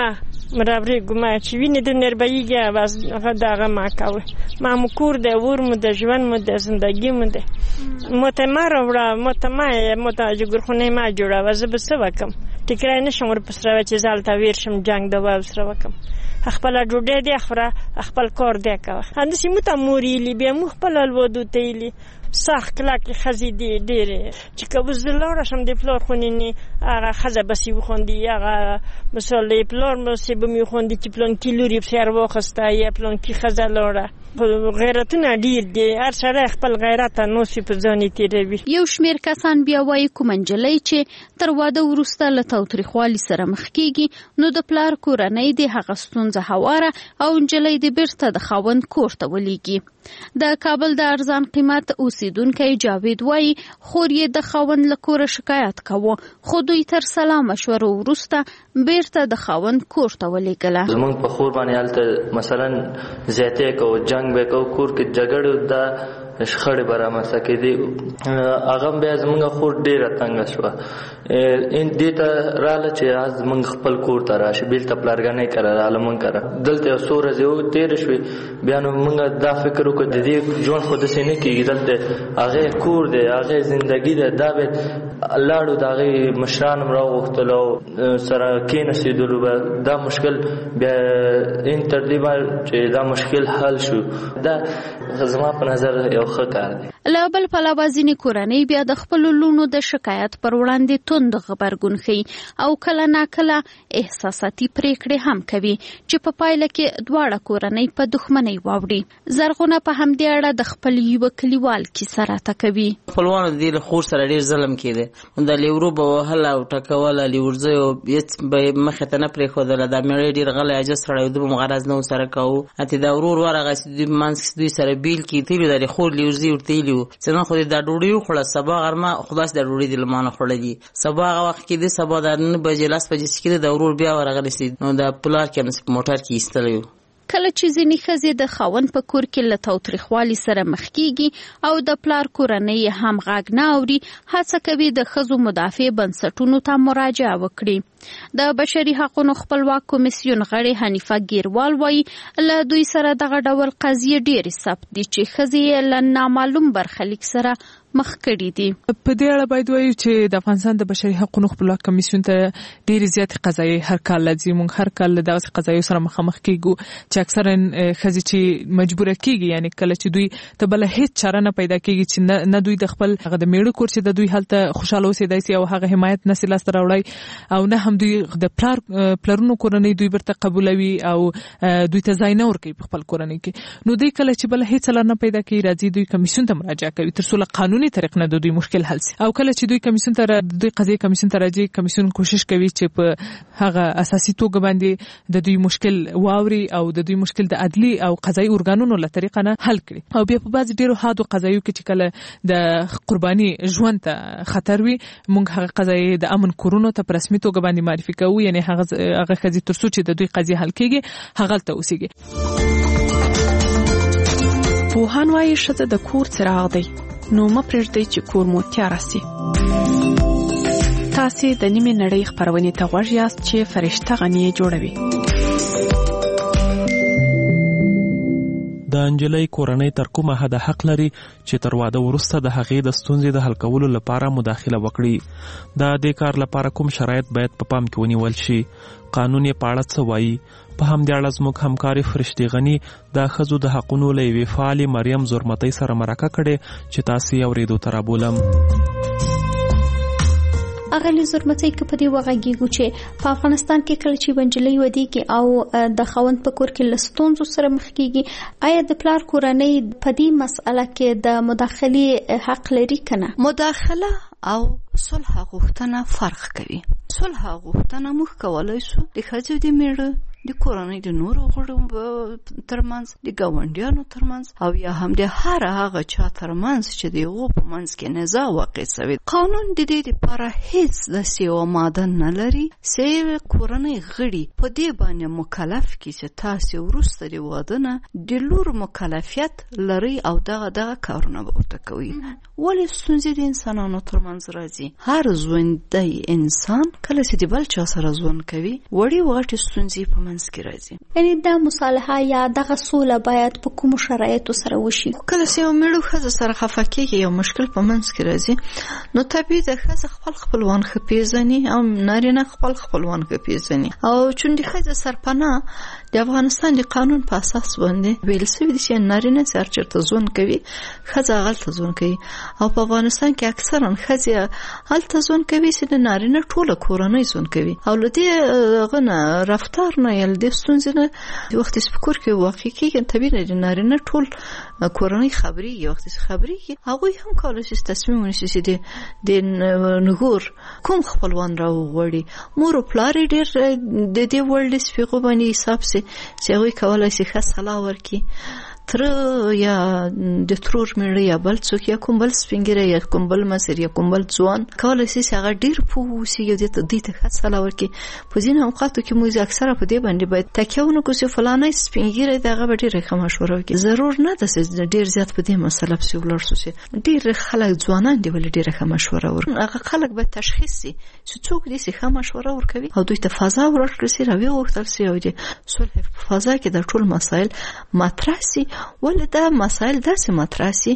ما چې وینې د نربهیږي هغه دغه ما کوي. ما مو کور دی، ور مو دی، ژوند مو دی، زندګي مو دی. ما ته مه راوړه، ما ته جګرخونې مه جوړوه. زه به څه وکړم؟ ټیکری نه شم ورپسې چې زه هلته ویر شم جنګ دوا ورسره وکړم. خپله ډوډۍ دی خوره، خپل کار دی کوه. همداسې موږ ته مور یېلي، بیا موږ خپل الوادو ته یېلي. سخت کلکې ښځې دي ډېرې چې که اوس زه لاړه شم د پلار خونې نه هغه ښځه بسې وخوندي، هغه مثال د پلار بسې به مې وخوندي چې پلانکي لور یې پسې واخیسته یا پلانکي ښځه لاړه. غیرتونه ډېر دي، هر سړی خپل غیرت نوسي په ځان یې تېروي. یو شمېر کسان بیا وایي کومه نجلۍ چې تر واده وروسته له تاوتریخوالي سره مخ کېږي نو د پلار کورنۍ د هغه ستونزه هواره او نجلۍ د بیرته د خاوند کور ته ولېږي. د کابل د ارزان قیمت اوسیدونکی جاوید وایي خور یې د خاوند له کوره شکایت کوه، خو دوی تر سلا مشورو وروسته بیرته د خاوند کور ته ولېږله. زمونږ په خور باندې هلته مثلا زیاتې کوو، جنګ به کوو، کور کې جګړې د شخړې به رامنځته کېدې. هغه بیا زمونږ خور ډېره تنګه شوه. دې ته راله چې زمونږ خپل کور ته راشي، بېلته پلارګنۍ کره راله مونږ کره. دلته یو څو ورځې تېرې شوې، بیا نو مونږ دا فکر وکړو د دې ژوند خو داسې نه کېږي، دلته هغې کور دی، هغې زندګي ده، دا به لاړو د هغې مشران هم راوغوښتل او سره کېناستېدلو به دا مشکل بیا تر دې چې دا مشکل حل شو. دا زما په نظر یو ښه کار دی. له بل پلوه ځینې کورنۍ بیا د خپلو لوڼو د شکایت پر وړاندې توند غبرګون ښیي او کله ناکله احساساتي پرېکړې هم کوي چې په پایله کې دواړه کورنۍ په دښمنۍ واوړي. زرغونه په همدې اړه د خپل یوه کلیوال کیسه راته کوي. خپلوانو د دې له خور سره ډېر ظلم کېده، د لیورو به وهل او ټکول، لیورځیو هېڅ به یې مخې ته نه پرېښودله. دا مېړی ډېر غلی عاجز سړی و، ده به غرض نه ورسره کوو. اتې دا ورور ورغی چې دوی منځ کې دوی سره بیل کړي، تلي د خور لیورځي ورته ویلي وو چې نن خو دې دا ډوډۍ وخوړه، سبا غرمه خو داسې دا ډوډۍ دې له ما نه خوړلي. سبا هغه وخت کې دی، سبا دا 9 بجې 10 بجې چې کېده، د ورور بیا ورغلی سي، نو د پلار کې همداسې په موټر کې ایستلی و. کله چې ځینې ښځې د خاوند په کور کې له تاوتریخوالي سره مخ کېږي او د پلار کورنۍ هم غږ نه اوري، هڅه کوي د ښځو مدافع بنسټونو ته مراجعه وکړي. د بشري حقونو خپلواک کمیسیون غړي حنیفه ګیروال وایي له دوی سره دغه ډول قضیې ډېرې ثبت دي چې ښځې له نامعلوم برخلیک سره مخ کړي دي. په دې اړه باید وایو چې د افغانستان د بشري حقونو خپلواک کمیسیون ته ډېرې زیاتې قضایې هر کال راځي. موږ هر کال له دغسې قضایو سره مخامخ کېږو چې اکثرا ښځې چې مجبوره کېږي، یعنې کله چې دوی ته بله هېڅ چاره نه پیدا کېږي چې نه دوی د خپل هغه د میړه کور چې د دوی هلته خوشحاله اوسېدی سي او هغه حمایت نسي لاسته راوړی، او نه هم دوی د پلرونو کورنۍ دوی برته قبولوي او دوی ته ځای نه ورکوي په خپل کورنۍ کې. نو دوی کله چې بله هېڅ لار نه پیدا کوي راځي دوی کمیسیون ته مراجعه کوي تر څو له قانوني طریق نه د دوی مشکل حل سي. او کله چې دوی کمیسیون ته دوی قضیې کمیسیون ته راځي، کمیسیون کوشش کوي چې په هغه اساسي توګه باندې د دوی مشکل واوري او د دوی مشکل د عدلي او قضایي ارګانونو له طریقه نه حل کړي. او بیا په بعض ډیرو حادو قضایو کې چې کله د قرباني ژوند ته خطر وي، موږ هغه قضایي د امن کورونو ته په رسمي توګه باندې معرفي کوو، یعنی هغه ښځې تر څو چې د دوی قضیه حل کېږي هغلته اوسېږي. پوهان وایي ښځه د کور څراغ دی، نو مه پرېږدئ چې کور مو تیاره سي. تاسې د نیمې نړۍ خپرونې ته غوږ یاست چې فرشته غني جوړوي. د نجلۍ کورنۍ تر کومه حده حق لري چې تر واده وروسته د هغې د ستونزې د حل کولو لپاره مداخله وکړي؟ د دې کار لپاره کوم شرایط باید په پام کې ونیول شي؟ قانون یې په اړه څه وایي؟ په همدې اړه زموږ همکارې فرشتې غني د ښځو د حقونو له یوې فعالې مریم زرمتۍ سره مرکه کړې چې تاسې یې اورېدو ته رابولم. اغلی زرمتۍ کې په دې وغږیږو چې په افغانستان کې کله چې بنجلۍ ودیږي او د خاوند په کور کې لستونزو سره مخ کیږي، آیا د پلار کورنۍ په دې مسأله کې د مداخلې حق لري کنه؟ مداخله او صلح غوښتنه فرق کوي. صلح غوښتنه موږ کولای شو د ښځې د میړه د کورنۍ د نورو غړو ترمنځ، د ګاونډیانو ترمنځ، او یا هم د هر هغه چا ترمنځ چې د هغو په منځ کې نزاع واقع شوی. قانون د دې لپاره هیڅ داسې یوه ماده نه لري چې کورنۍ غړي په دې باندې مکلف کړي چې تاسې وروسته د واده نه د لور مکلفیت لري او دغه کارونه به ورته کوي. ولې ستونزې د انسانانو ترمنځ راځي؟ هر ژوندی انسان کله چې د بل چا سره ژوند کوي وړې وغټې ستونزې په منځ کې راځي. یعنی دا مصالحه یا دغه سوله باید په کومو شرایطو سره وشي؟ کله چې یو میړه ښځه سره خفه کېږي، یو مشکل په منځ کې راځي، نو طبیعي ده ښځه خپل خپلوان ښه پېژني او نارینه خپل خپلوان ښه پېژني. او چون د ښځې سرپناه د افغانستان د قانون په اساس باندې ویل شوي دي چې نارینه چې هر چېرته ژوند کوي ښځه هغلته ژوند کوي، او په افغانستان کې اکثرا ښځې هلته ژوند کوي چې د نارینه ټوله کورنۍ ژوند کوي. او له دې هغه نه رفتار نه یا له دې ستونزې نه د وخت چې په کور کې واقع کېږي، طبیعي ده د نارینه ټول کورنۍ خبرېږي. وخت چې خبرېږي هغوی هم کولی شي تصمیم ونیسي چې د نګور کوم خپلوان راوغواړي. مور او پلار یې ډېر د دې وړ دي چې په هغو باندې حساب شي چې هغوی کولی شي ښه سلا ورکړي. تره یا د ترور میړه یا بل څوک یا کوم بل سپین ږیری یا کوم بل مشر یا کوم بل ځوان کولی شي چې هغه ډېر پوه اوسي او دې ته ښه سلا ورکړي. په ځینو اوقاتو کې موږ اکثره په دې باندې باید تکیه ونه کړو چې فلانی سپین ږیری دی هغه به ډېره ښه مشوره وکړي. ضرور نه ده چې ډېر زیات په دې مسله پسې ولاړ شو چې ډېر خلک ځوانان دي ولې ډېره ښه مشوره ورکړي. هغه خلک باید تشخیص شي چې څوک دي چې ښه مشوره ورکوي او دوی ته فضا ورکړل شي، راویې غوښتل شي او د صلح په فضا کې دا ټول مسایل مطرح شي. ولې دا مسایل داسې مطرح شي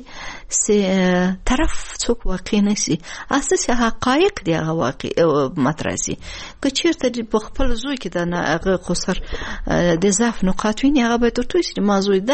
چې طرف څوک واقع نه شي، اساسي حقایق دی هغه واقع مطرح شي. که چېرته په خپل زوی کې د هغه قصر د ضعف نقاط ویني، هغه باید ورته وایي چې ما زوی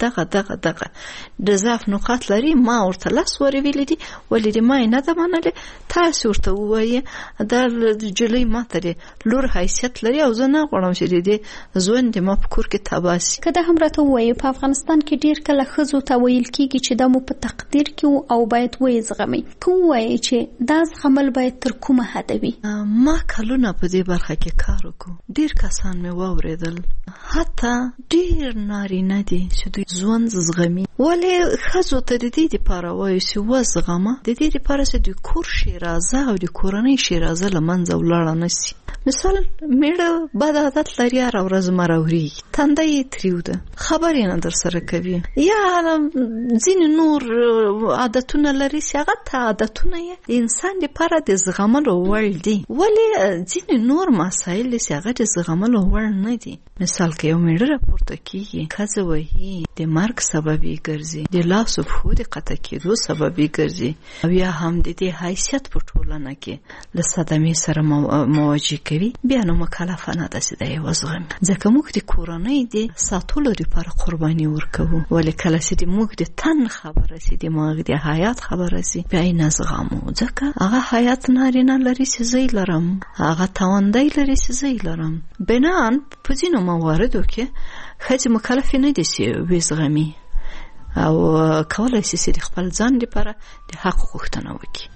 دغه د ضعف نقاط لري، ما ورته لاس ورې ویلي دي ولې د ما یې نه ده منلې. تاسې ورته ووایي دا جلۍ ما ته د لور حیثیت لري او زه نه غواړم چې د دې ژوند د ما په کور کې تباه شي. که دا هم راته ووایي په افغانستان کې ډېر کله ښځو ته ویل کېږي چې دا مو په تقدیر کې او باید ویې زغمئ، که ووایي چې دا زغمل باید تر کومه حده وي؟ ما کلونه په دې برخه کې کار وکړو، ډېر کسان مې واورېدل، حتی ډېر نارینه دي چې دوی ژوند زغمي. ولې ښځو ته د دې دپاره وایو چې وزغمه، د دې دپاره چې د کور شیرازه او د کورنۍ شیرازه له منځه ولاړه نه شي. مثال میړه بد عادت لري، هره ورځ مراورېږي، تنده یې تریو ده، خبرې نه در سره کوي، یا ځینې نور عادتونه لري چې هغه ته عادتونه یې د انسان دپاره د زغملو وړ دي. ولې ځینې نور مسایل چې هغه د زغملو وړ نه دي. مثال که یو میړه راپورته کېږي، ښځه وهي، د مرګ سبب یې ګرځي، د لاسو پښو د قطع کېدو سبب یې ګرځي، او یا هم د دې حیثیت په ټولنه کې له صدمې سره مواجه کوي، بیا نو مکلفه نه ده چې دا یې وزغمي. ځکه موږ د کورنۍ د ساتلو لپاره قرباني ورکوو. ولې کله چې موږ د تن خبره شي، د موږ د حیات خبره شي، بیا یې نه زغمو. ځکه هغه حیات نارینه لري چې زه یې لرم، هغه توانایي لري چې زه یې لرم. بنان په ځینو مواردو کې ښځې مکلفې نه دي چې وزغمي او کولی شي چې د خپل ځان لپاره د حق غوښتنه وکړي.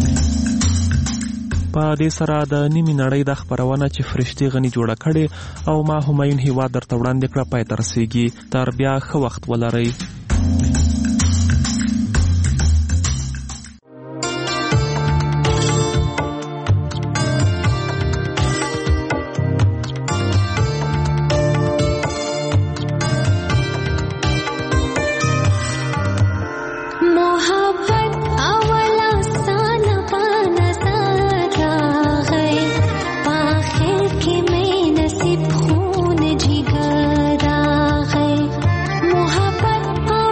په دې سره د نیمې نړۍ د خپرونه چې فرشتي غني جوړه کړې او ما همایون هیواد درته وړاندې کړه پای ته رسیږي. تر بیا ښه وخت ولرئ. خون جگر آ گئے محبت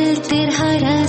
तेरा